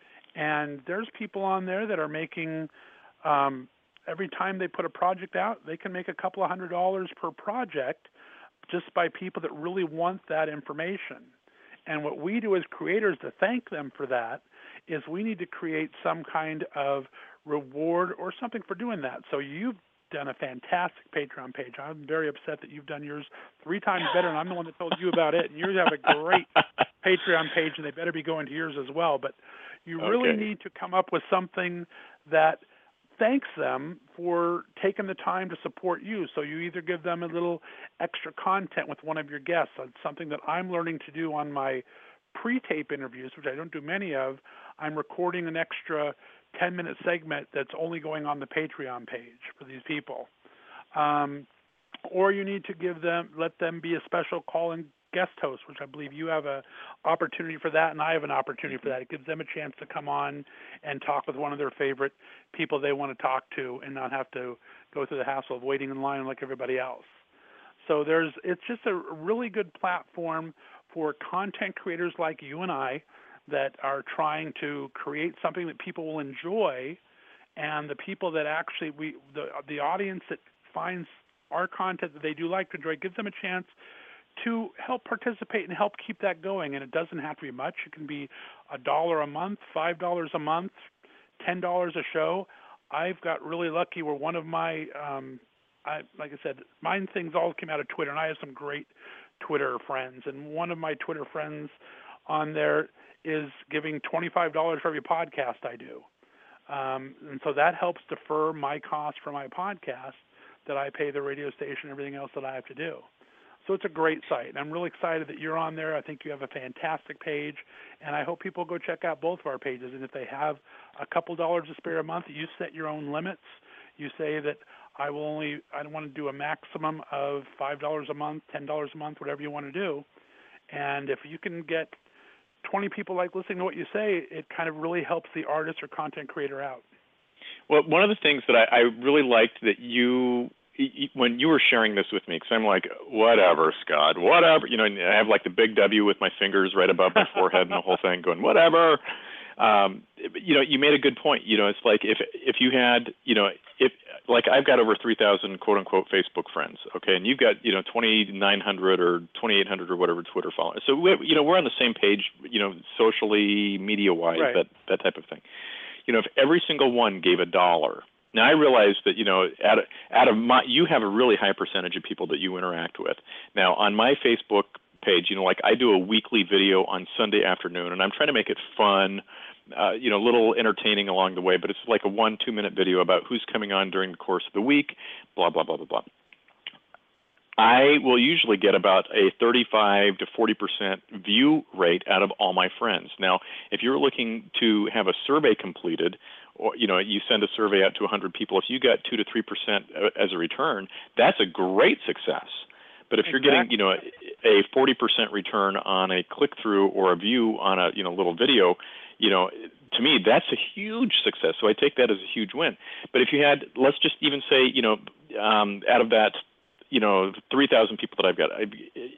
And there's people on there that are making, um, every time they put a project out, they can make a couple of hundred dollars per project just by people that really want that information. And what we do as creators to thank them for that is we need to create some kind of reward or something for doing that. So you've done a fantastic Patreon page. I'm very upset that you've done yours three times better, and I'm the one that told you about it. And you have a great Patreon page, and they better be going to yours as well. But you really Okay. need to come up with something that thanks them for taking the time to support you. So you either give them a little extra content with one of your guests. That's something that I'm learning to do on my pre-tape interviews, which I don't do many of. I'm recording an extra ten-minute segment that's only going on the Patreon page for these people. Um, or you need to give them, let them be a special call-in guest host, which I believe you have a opportunity for that, and I have an opportunity for that. It gives them a chance to come on and talk with one of their favorite people they want to talk to and not have to go through the hassle of waiting in line like everybody else. So there's, it's just a really good platform for content creators like you and I that are trying to create something that people will enjoy, and the people that actually, we the the audience that finds our content that they do like to enjoy, gives them a chance to help participate and help keep that going. And it doesn't have to be much. It can be a dollar a month, five dollars a month, ten dollars a show. I've got really lucky where one of my, um, I, like I said, mine things all came out of Twitter, and I have some great Twitter friends. And one of my Twitter friends on there is giving twenty-five dollars for every podcast I do. Um, and so that helps defer my cost for my podcast that I pay the radio station and everything else that I have to do. So it's a great site, and I'm really excited that you're on there. I think you have a fantastic page, and I hope people go check out both of our pages. And if they have a couple dollars to spare a month, you set your own limits. You say that I will only, I want to do a maximum of five dollars a month, ten dollars a month, whatever you want to do. And if you can get twenty people like listening to what you say, it kind of really helps the artist or content creator out. Well, one of the things that I, I really liked that you, when you were sharing this with me, because I'm like, whatever, Scott, whatever. You know, and I have like the big W with my fingers right above my forehead and the whole thing going, whatever. Um, you know, you made a good point. You know, it's like if if you had, you know, if like I've got over three thousand quote unquote Facebook friends, okay, and you've got, you know, twenty-nine hundred or twenty-eight hundred or whatever Twitter followers. So we, you know, we're on the same page, you know, socially, media wise, right. that that type of thing. You know, if every single one gave a dollar. Now I realize that, you know, out of, out of my, you have a really high percentage of people that you interact with. Now on my Facebook page, you know, like I do a weekly video on Sunday afternoon, and I'm trying to make it fun. Uh, you know, a little entertaining along the way, but it's like a one, two minute video about who's coming on during the course of the week, blah, blah, blah, blah, blah. I will usually get about a thirty-five to forty percent view rate out of all my friends. Now, if you're looking to have a survey completed, or, you know, you send a survey out to one hundred people, if you got two to three percent as a return, that's a great success. But if exactly. you're getting, you know, a forty percent return on a click-through or a view on a, you know, little video, you know, to me, that's a huge success. So I take that as a huge win. But if you had, let's just even say, you know, um, out of that, you know, three thousand people that I've got, I,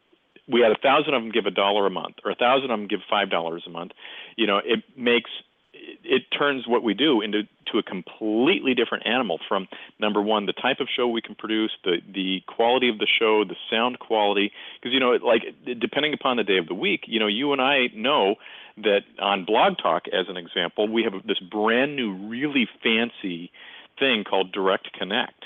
we had one thousand of them give a dollar a month, or one thousand of them give five dollars a month. You know, it makes, it, it turns what we do into to a completely different animal from, number one, the type of show we can produce, the, the quality of the show, the sound quality. Because, you know, like, depending upon the day of the week, you know, you and I know that on Blog Talk, as an example, we have this brand new, really fancy thing called Direct Connect.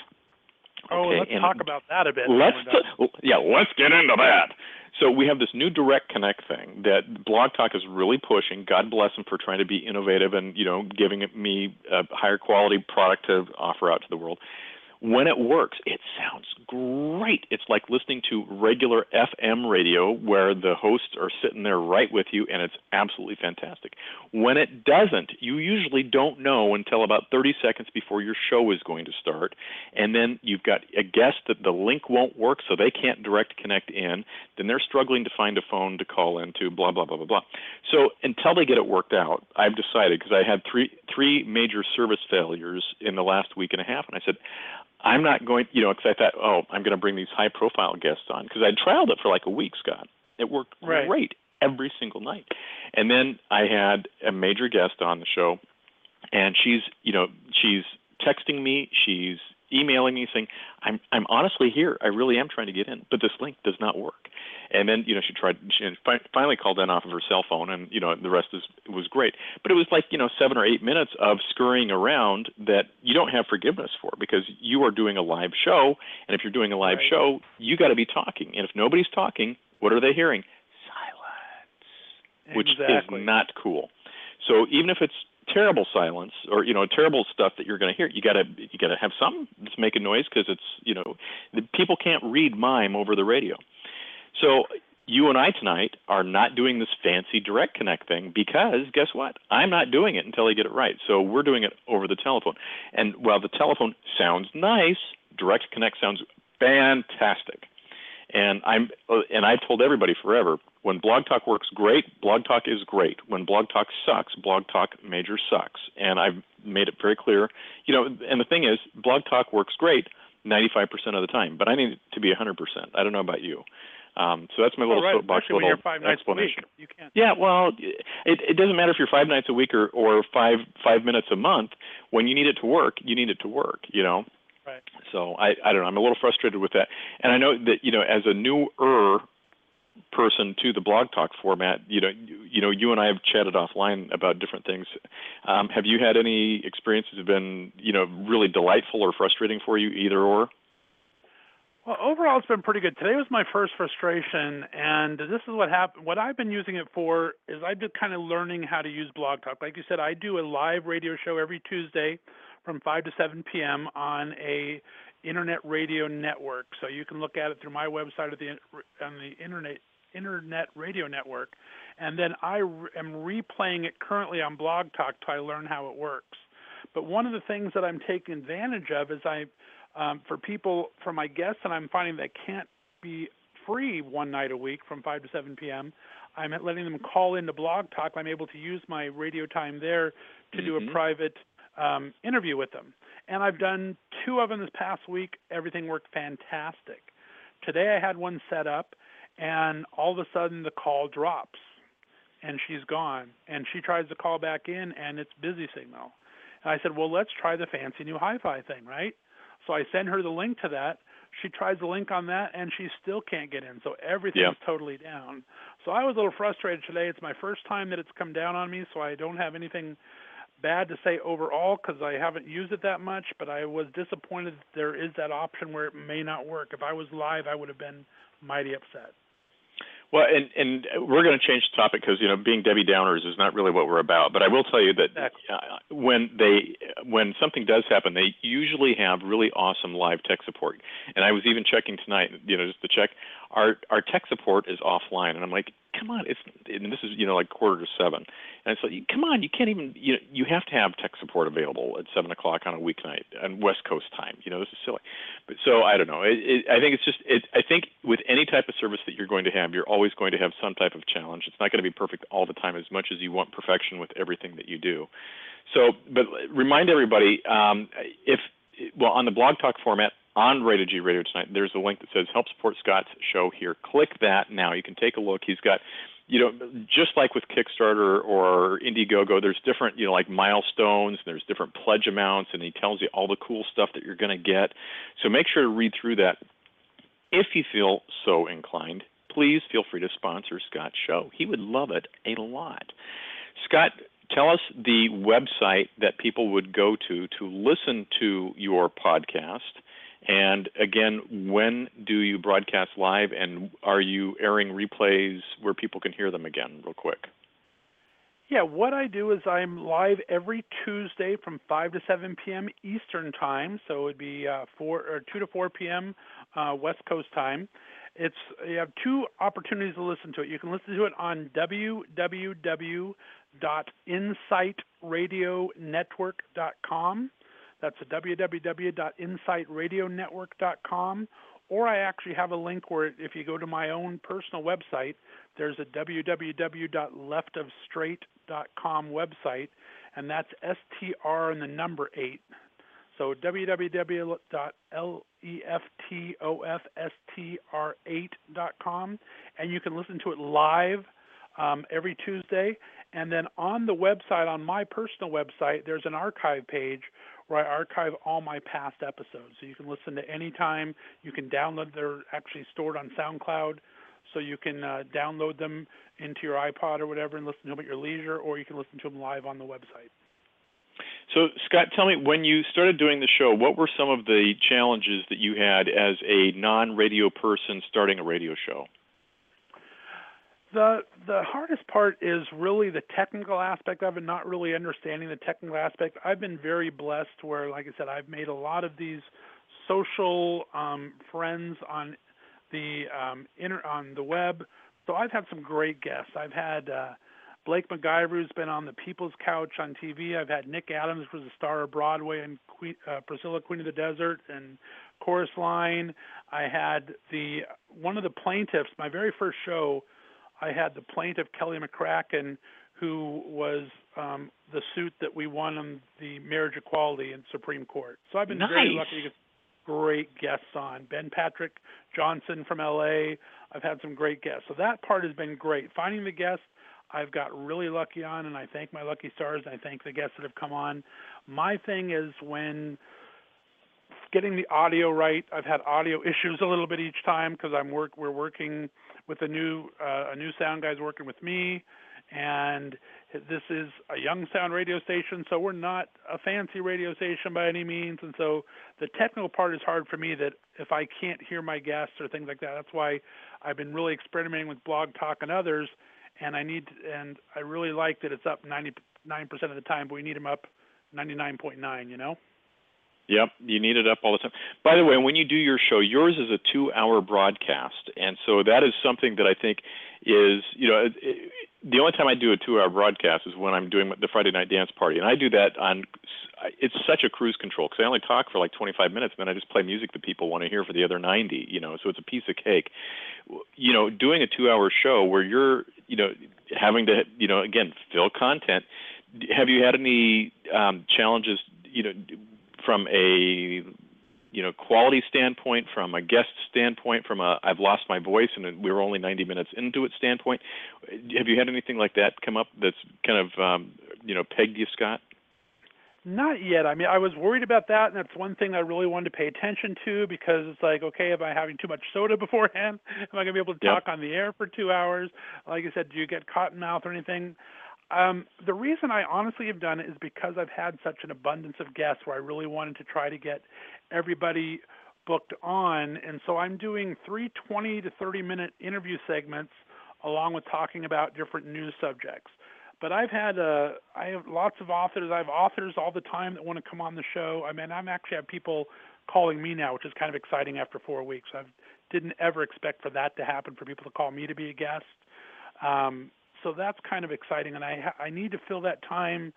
Oh, okay, let's and talk about that a bit. Let's t- yeah, let's get into that. So we have this new Direct Connect thing that Blog Talk is really pushing. God bless them for trying to be innovative and, you know, giving me a higher quality product to offer out to the world. When it works, it sounds great. It's like listening to regular F M radio where the hosts are sitting there right with you, and it's absolutely fantastic. When it doesn't, you usually don't know until about thirty seconds before your show is going to start, and then you've got a guest that the link won't work, so they can't direct connect in. Then they're struggling to find a phone to call into, blah, blah, blah, blah, blah. So until they get it worked out, I've decided, because I had three three major service failures in the last week and a half, and I said, I'm not going, you know, because I thought, oh, I'm going to bring these high-profile guests on, because I trialed it for like a week, Scott. It worked right. great every single night. And then I had a major guest on the show, and she's, you know, she's texting me, she's emailing me saying, I'm I'm honestly here. I really am trying to get in, but this link does not work. And then, you know, she tried, she fi- finally called in off of her cell phone, and, you know, the rest is was great. But it was like, you know, seven or eight minutes of scurrying around that you don't have forgiveness for, because you are doing a live show, and if you're doing a live right. show, you got to be talking. And if nobody's talking, what are they hearing? Silence, which exactly. is not cool. So even if it's terrible silence, or, you know, terrible stuff that you're going to hear, you got to you got to have something that's making noise, because it's, you know, the people can't read mime over the radio. So you and I tonight are not doing this fancy Direct Connect thing, because guess what? I'm not doing it until I get it right. So we're doing it over the telephone. And while the telephone sounds nice, Direct Connect sounds fantastic. And I'm and I've told everybody forever, when Blog Talk works great, Blog Talk is great. When Blog Talk sucks, Blog Talk major sucks. And I've made it very clear. You know, and the thing is, Blog Talk works great ninety-five percent of the time, but I need it to be one hundred percent. I don't know about you. Um, so that's my little oh, right. soapbox Especially little when you're five nights explanation. A week. You can't. Yeah, well, it, it doesn't matter if you're five nights a week or, or five five minutes a month. When you need it to work, you need it to work, you know. Right. So I, I don't know. I'm a little frustrated with that. And I know that, you know, as a newer person to the Blog Talk format. You know, you, you know, you and I have chatted offline about different things. Um, have you had any experiences that have been, you know, really delightful or frustrating for you, either or? Well, overall, it's been pretty good. Today was my first frustration, and this is what happened. What I've been using it for is I've been kind of learning how to use Blog Talk. Like you said, I do a live radio show every Tuesday from five to seven p.m. on a internet radio network. So you can look at it through my website or the on the internet internet radio network, and then I re- am replaying it currently on Blog Talk till I learn how it works. But one of the things that I'm taking advantage of is I Um, for people, for my guests, and I'm finding that can't be free one night a week from five to seven p.m., I'm letting them call into Blog Talk. I'm able to use my radio time there to mm-hmm. do a private um, interview with them. And I've done two of them this past week. Everything worked fantastic. Today I had one set up, and all of a sudden the call drops, and she's gone. And she tries to call back in, and it's busy signal. And I said, well, let's try the fancy new hi-fi thing, right? So I send her the link to that. She tries the link on that, and she still can't get in. So everything's yeah. totally down. So I was a little frustrated today. It's my first time that it's come down on me, so I don't have anything bad to say overall because I haven't used it that much, but I was disappointed that there is that option where it may not work. If I was live, I would have been mighty upset. Well, and, and we're going to change the topic because, you know, being Debbie Downers is not really what we're about. But I will tell you that exactly. uh, when they when something does happen, they usually have really awesome live tech support. And I was even checking tonight, you know, just to check. Our our tech support is offline, and I'm like, come on, it's and this is you know like quarter to seven, and it's like, come on, you can't even you know you have to have tech support available at seven o'clock on a weeknight on West Coast time. You know, this is silly. But so I don't know. It, it, I think it's just it. I think with any type of service that you're going to have, you're always going to have some type of challenge. It's not going to be perfect all the time, as much as you want perfection with everything that you do. So, but remind everybody um, if well on the Blog Talk format. On Rated G Radio tonight, there's a link that says Help Support Scott's Show here. Click that now. You can take a look. He's got, you know, just like with Kickstarter or Indiegogo, there's different, you know, like milestones, there's different pledge amounts, and he tells you all the cool stuff that you're going to get. So make sure to read through that. If you feel so inclined, please feel free to sponsor Scott's show. He would love it a lot. Scott, tell us the website that people would go to to listen to your podcast. And again, when do you broadcast live, and are you airing replays where people can hear them again real quick? Yeah, what I do is I'm live every Tuesday from five to seven p.m. Eastern Time, so it would be uh, four, or two to four p.m. Uh, West Coast Time. It's you have two opportunities to listen to it. You can listen to it on w w w dot insight radio network dot com. That's w w w dot insight radio network dot com. Or I actually have a link where if you go to my own personal website, there's a w w w dot left of straight dot com website, and that's S T R and the number eight. So w w w dot leftofstr eight dot com, and you can listen to it live um, every Tuesday. And then on the website, on my personal website, there's an archive page where I archive all my past episodes. So you can listen to any time. You can download. They're actually stored on SoundCloud, so you can uh, download them into your iPod or whatever and listen to them at your leisure, or you can listen to them live on the website. So, Scott, tell me, when you started doing the show, what were some of the challenges that you had as a non-radio person starting a radio show? The the hardest part is really the technical aspect of it, not really understanding the technical aspect. I've been very blessed where, like I said, I've made a lot of these social um, friends on the um, inter, on the web. So I've had some great guests. I've had uh, Blake McGyver, who's been on the People's Couch on T V. I've had Nick Adams, who's a star of Broadway, and Queen, uh, Priscilla, Queen of the Desert, and Chorus Line. I had the one of the plaintiffs, my very first show, I had the plaintiff, Kelly McCracken, who was um, the suit that we won on the marriage equality in Supreme Court. So I've been nice. very lucky to get great guests on. Ben Patrick Johnson from L A. I've had some great guests. So that part has been great. Finding the guests I've got really lucky on, and I thank my lucky stars, and I thank the guests that have come on. My thing is when getting the audio right. I've had audio issues a little bit each time because I'm work. We're working with a new uh, a new sound guy's working with me, and this is a young sound radio station, so we're not a fancy radio station by any means, and so the technical part is hard for me, that if I can't hear my guests or things like that. That's why I've been really experimenting with Blog Talk and others, and I need and I really like that it's up ninety-nine percent of the time, but we need them up ninety-nine point nine, you know? Yep, you need it up all the time. By the way, when you do your show, yours is a two-hour broadcast, and so that is something that I think is, you know, it, it, the only time I do a two-hour broadcast is when I'm doing the Friday Night Dance Party, and I do that on, it's such a cruise control, because I only talk for like twenty-five minutes, and then I just play music that people want to hear for the other ninety, you know, so it's a piece of cake. You know, doing a two-hour show where you're, you know, having to, you know, again, fill content, have you had any um, challenges, you know, from a, you know, quality standpoint, from a guest standpoint, from a I've lost my voice and we were only ninety minutes into it standpoint? Have you had anything like that come up that's kind of, um, you know, pegged you, Scott? Not yet. I mean, I was worried about that, and that's one thing I really wanted to pay attention to, because it's like, okay, am I having too much soda beforehand? Am I going to be able to talk Yep. on the air for two hours? Like I said, do you get cotton mouth or anything? Um, the reason I honestly have done it is because I've had such an abundance of guests where I really wanted to try to get everybody booked on. And so I'm doing three twenty to thirty minute interview segments along with talking about different news subjects. But I've had, uh, I have lots of authors. I have authors all the time that want to come on the show. I mean, I'm actually have people calling me now, which is kind of exciting after four weeks. I didn't ever expect for that to happen, for people to call me to be a guest. Um, So that's kind of exciting, and I ha- I need to fill that time.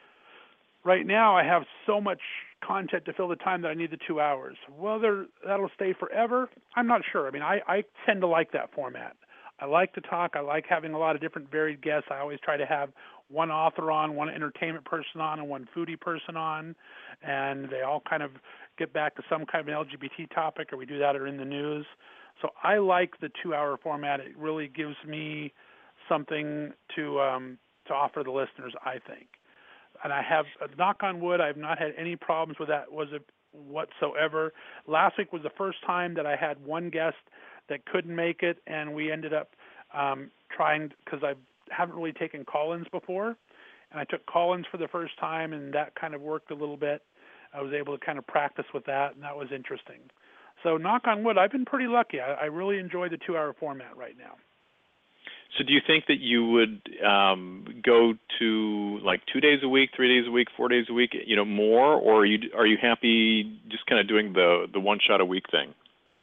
Right now, I have so much content to fill the time that I need the two hours. Whether that'll stay forever, I'm not sure. I mean, I, I tend to like that format. I like to talk. I like having a lot of different varied guests. I always try to have one author on, one entertainment person on, and one foodie person on, and they all kind of get back to some kind of an L G B T topic, or we do that or in the news. So I like the two-hour format. It really gives me something to um, to offer the listeners, I think. And I have, knock on wood, I have not had any problems with that was it whatsoever. Last week was the first time that I had one guest that couldn't make it, and we ended up um, trying, because I haven't really taken call-ins before, and I took call-ins for the first time, and that kind of worked a little bit. I was able to kind of practice with that, and that was interesting. So knock on wood, I've been pretty lucky. I, I really enjoy the two-hour format right now. So do you think that you would um, go to like two days a week, three days a week, four days a week, you know, more, or are you are you happy just kind of doing the the one shot a week thing?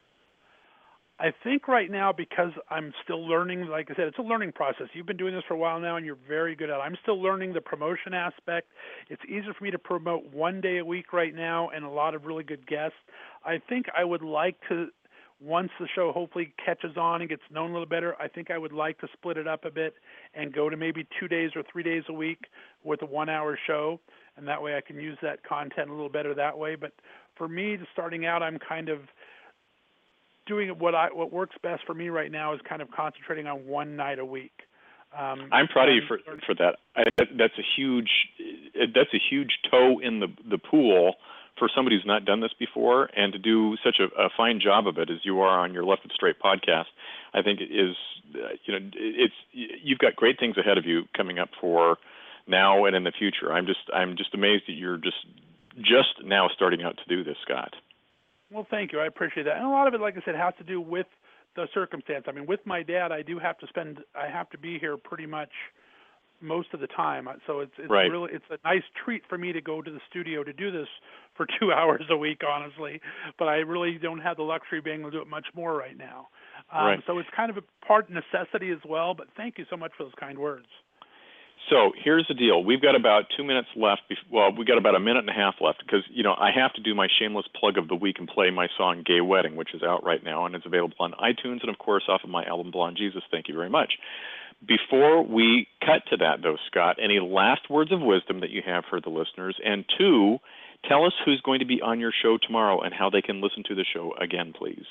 I think right now, because I'm still learning, like I said, it's a learning process. You've been doing this for a while now, and you're very good at it. I'm still learning the promotion aspect. It's easier for me to promote one day a week right now and a lot of really good guests. I think I would like to, once the show hopefully catches on and gets known a little better, I think I would like to split it up a bit and go to maybe two days or three days a week with a one-hour show, and that way I can use that content a little better that way. But for me, starting out, I'm kind of doing what I what works best for me right now is kind of concentrating on one night a week. Um, I'm proud of you for for that. I, that's a huge that's a huge toe in the the pool for somebody who's not done this before, and to do such a, a fine job of it as you are on your Left of Straight podcast. I think it is uh, you know it's you've got great things ahead of you coming up for now and in the future. I'm just I'm just amazed that you're just just now starting out to do this, Scott. Well, thank you. I appreciate that. And a lot of it, like I said, has to do with the circumstance. I mean, with my dad, I do have to spend, I have to be here pretty much most of the time. So it's, it's right. really, it's a nice treat for me to go to the studio to do this for two hours a week, honestly. But I really don't have the luxury of being able to do it much more right now. Um, right. So it's kind of a part necessity as well. But thank you so much for those kind words. So here's the deal. We've got about two minutes left. Before, well, we've got about a minute and a half left because, you know, I have to do my shameless plug of the week and play my song Gay Wedding, which is out right now, and it's available on iTunes and, of course, off of my album Blonde Jesus. Thank you very much. Before we cut to that, though, Scott, any last words of wisdom that you have for the listeners? And two, tell us who's going to be on your show tomorrow and how they can listen to the show again, please.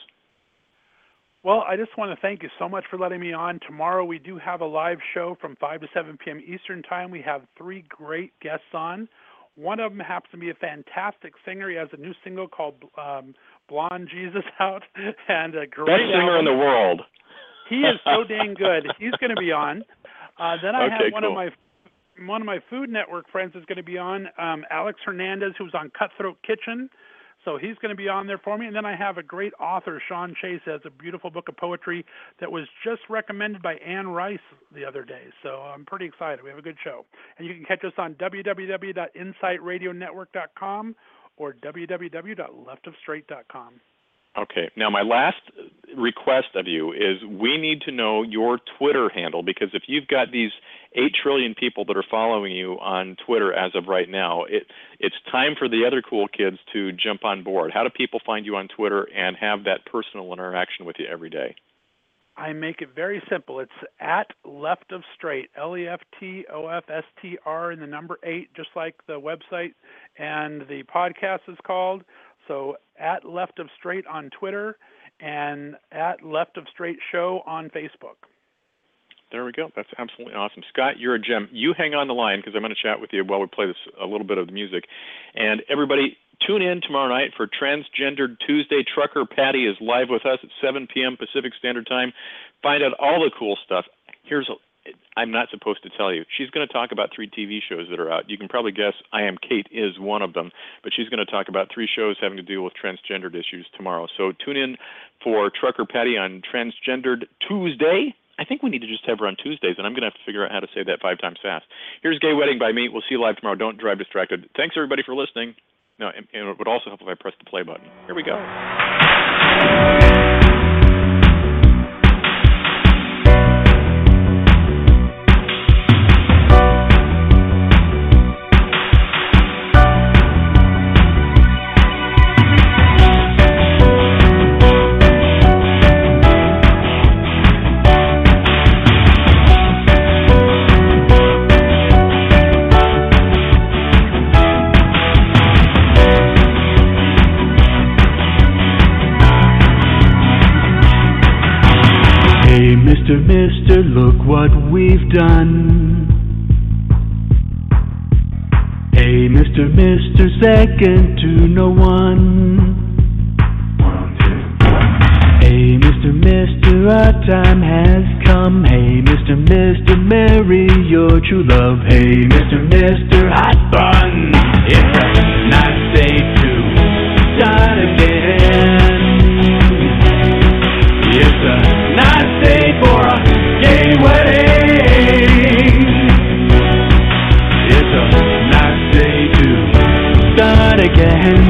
Well, I just want to thank you so much for letting me on. Tomorrow we do have a live show from five to seven p.m. Eastern Time. We have three great guests on. One of them happens to be a fantastic singer. He has a new single called um, Blonde Jesus out, and a great Best singer album. in the world. he is so dang good. He's going to be on. Uh, then I okay, have one cool. of my one of my Food Network friends is going to be on, um, Alex Hernandez, who's on Cutthroat Kitchen. So he's going to be on there for me. And then I have a great author, Sean Chase, has a beautiful book of poetry that was just recommended by Anne Rice the other day. So I'm pretty excited. We have a good show. And you can catch us on w w w dot insight radio network dot com or w w w dot left of straight dot com. Okay. Now, my last request of you is we need to know your Twitter handle, because if you've got these eight trillion people that are following you on Twitter as of right now, it it's time for the other cool kids to jump on board. How do people find you on Twitter and have that personal interaction with you every day? I make it very simple. It's at Left of Straight, L E F T O F S T R and the number eight, just like the website and the podcast is called. So at Left of Straight on Twitter and at Left of Straight Show on Facebook. There we go. That's absolutely awesome. Scott, you're a gem. You hang on the line because I'm going to chat with you while we play this a little bit of the music. And everybody, tune in tomorrow night for Transgendered Tuesday. Trucker Patty is live with us at seven p.m. Pacific Standard Time. Find out all the cool stuff. Here's a I'm not supposed to tell you. She's going to talk about three T V shows that are out. You can probably guess I Am Kate is one of them, but she's going to talk about three shows having to deal with transgendered issues tomorrow. So tune in for Trucker Patty on Transgendered Tuesday. I think we need to just have her on Tuesdays, and I'm going to have to figure out how to say that five times fast. Here's Gay Wedding by me. We'll see you live tomorrow. Don't drive distracted. Thanks, everybody, for listening. No, and, and it would also help if I press the play button. Here we go. Mister, Mister, look what we've done. Hey, Mister, Mister, second to no one. Hey, Mister, Mister, our time has come. Hey, Mister, Mister, marry your true love. Hey, Mister, Mister, hot bun. It's a nice day to start again. It's a nice day for a gay wedding. It's a nice day to start again.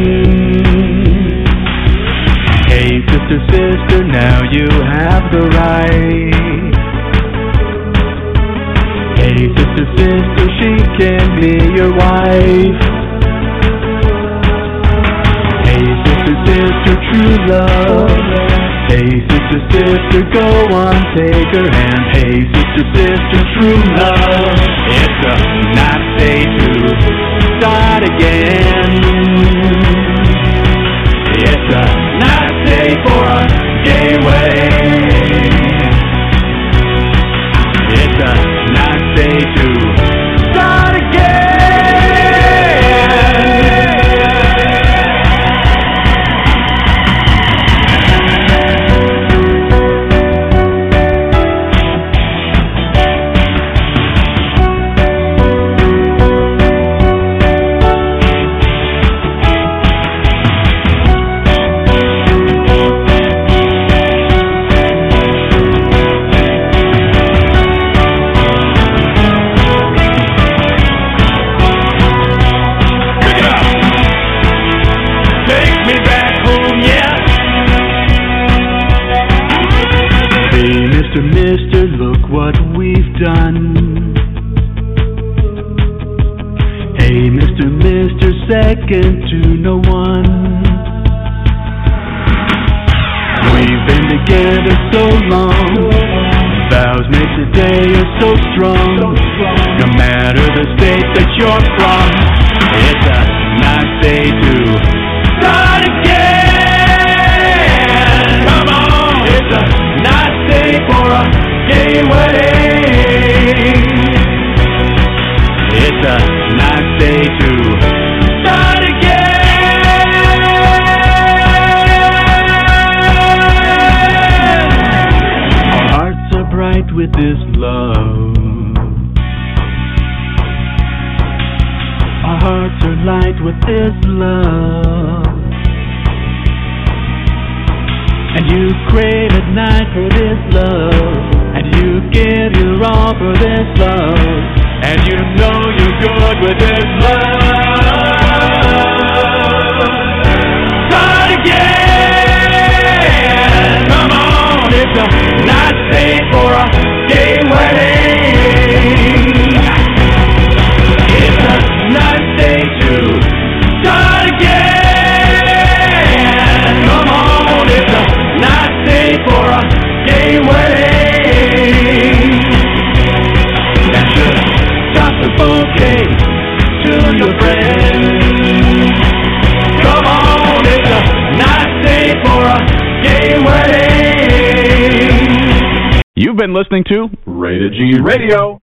Hey, sister, sister, now you have the right. Hey, sister, sister, she can be your wife. Hey, sister, sister, true love. Hey, sister, sister, go on, take her hand. Hey, sister, sister, true love. It's a nice day to start again. It's a nice day for a gay wedding. It's a nice day to start again. Mister, look what we've done. Hey, Mister, Mister, second to no one. We've been together so long. Vows made today are so strong. No matter the state that you're from, it's a nice day to start again. Come on, it's a nice day for a gay wedding. It's a nice day to start again. crave at night for this love, and you give your all for this love, and you know you're good with this love. Start again, come on, it's a nice day for a gay wedding. It's a nice day to start again. Come on, it's a nice day for a gay wedding. And just toss a bouquet to your friends. Come on, it's a nice day for a gay wedding. You've been listening to Rated G Radio.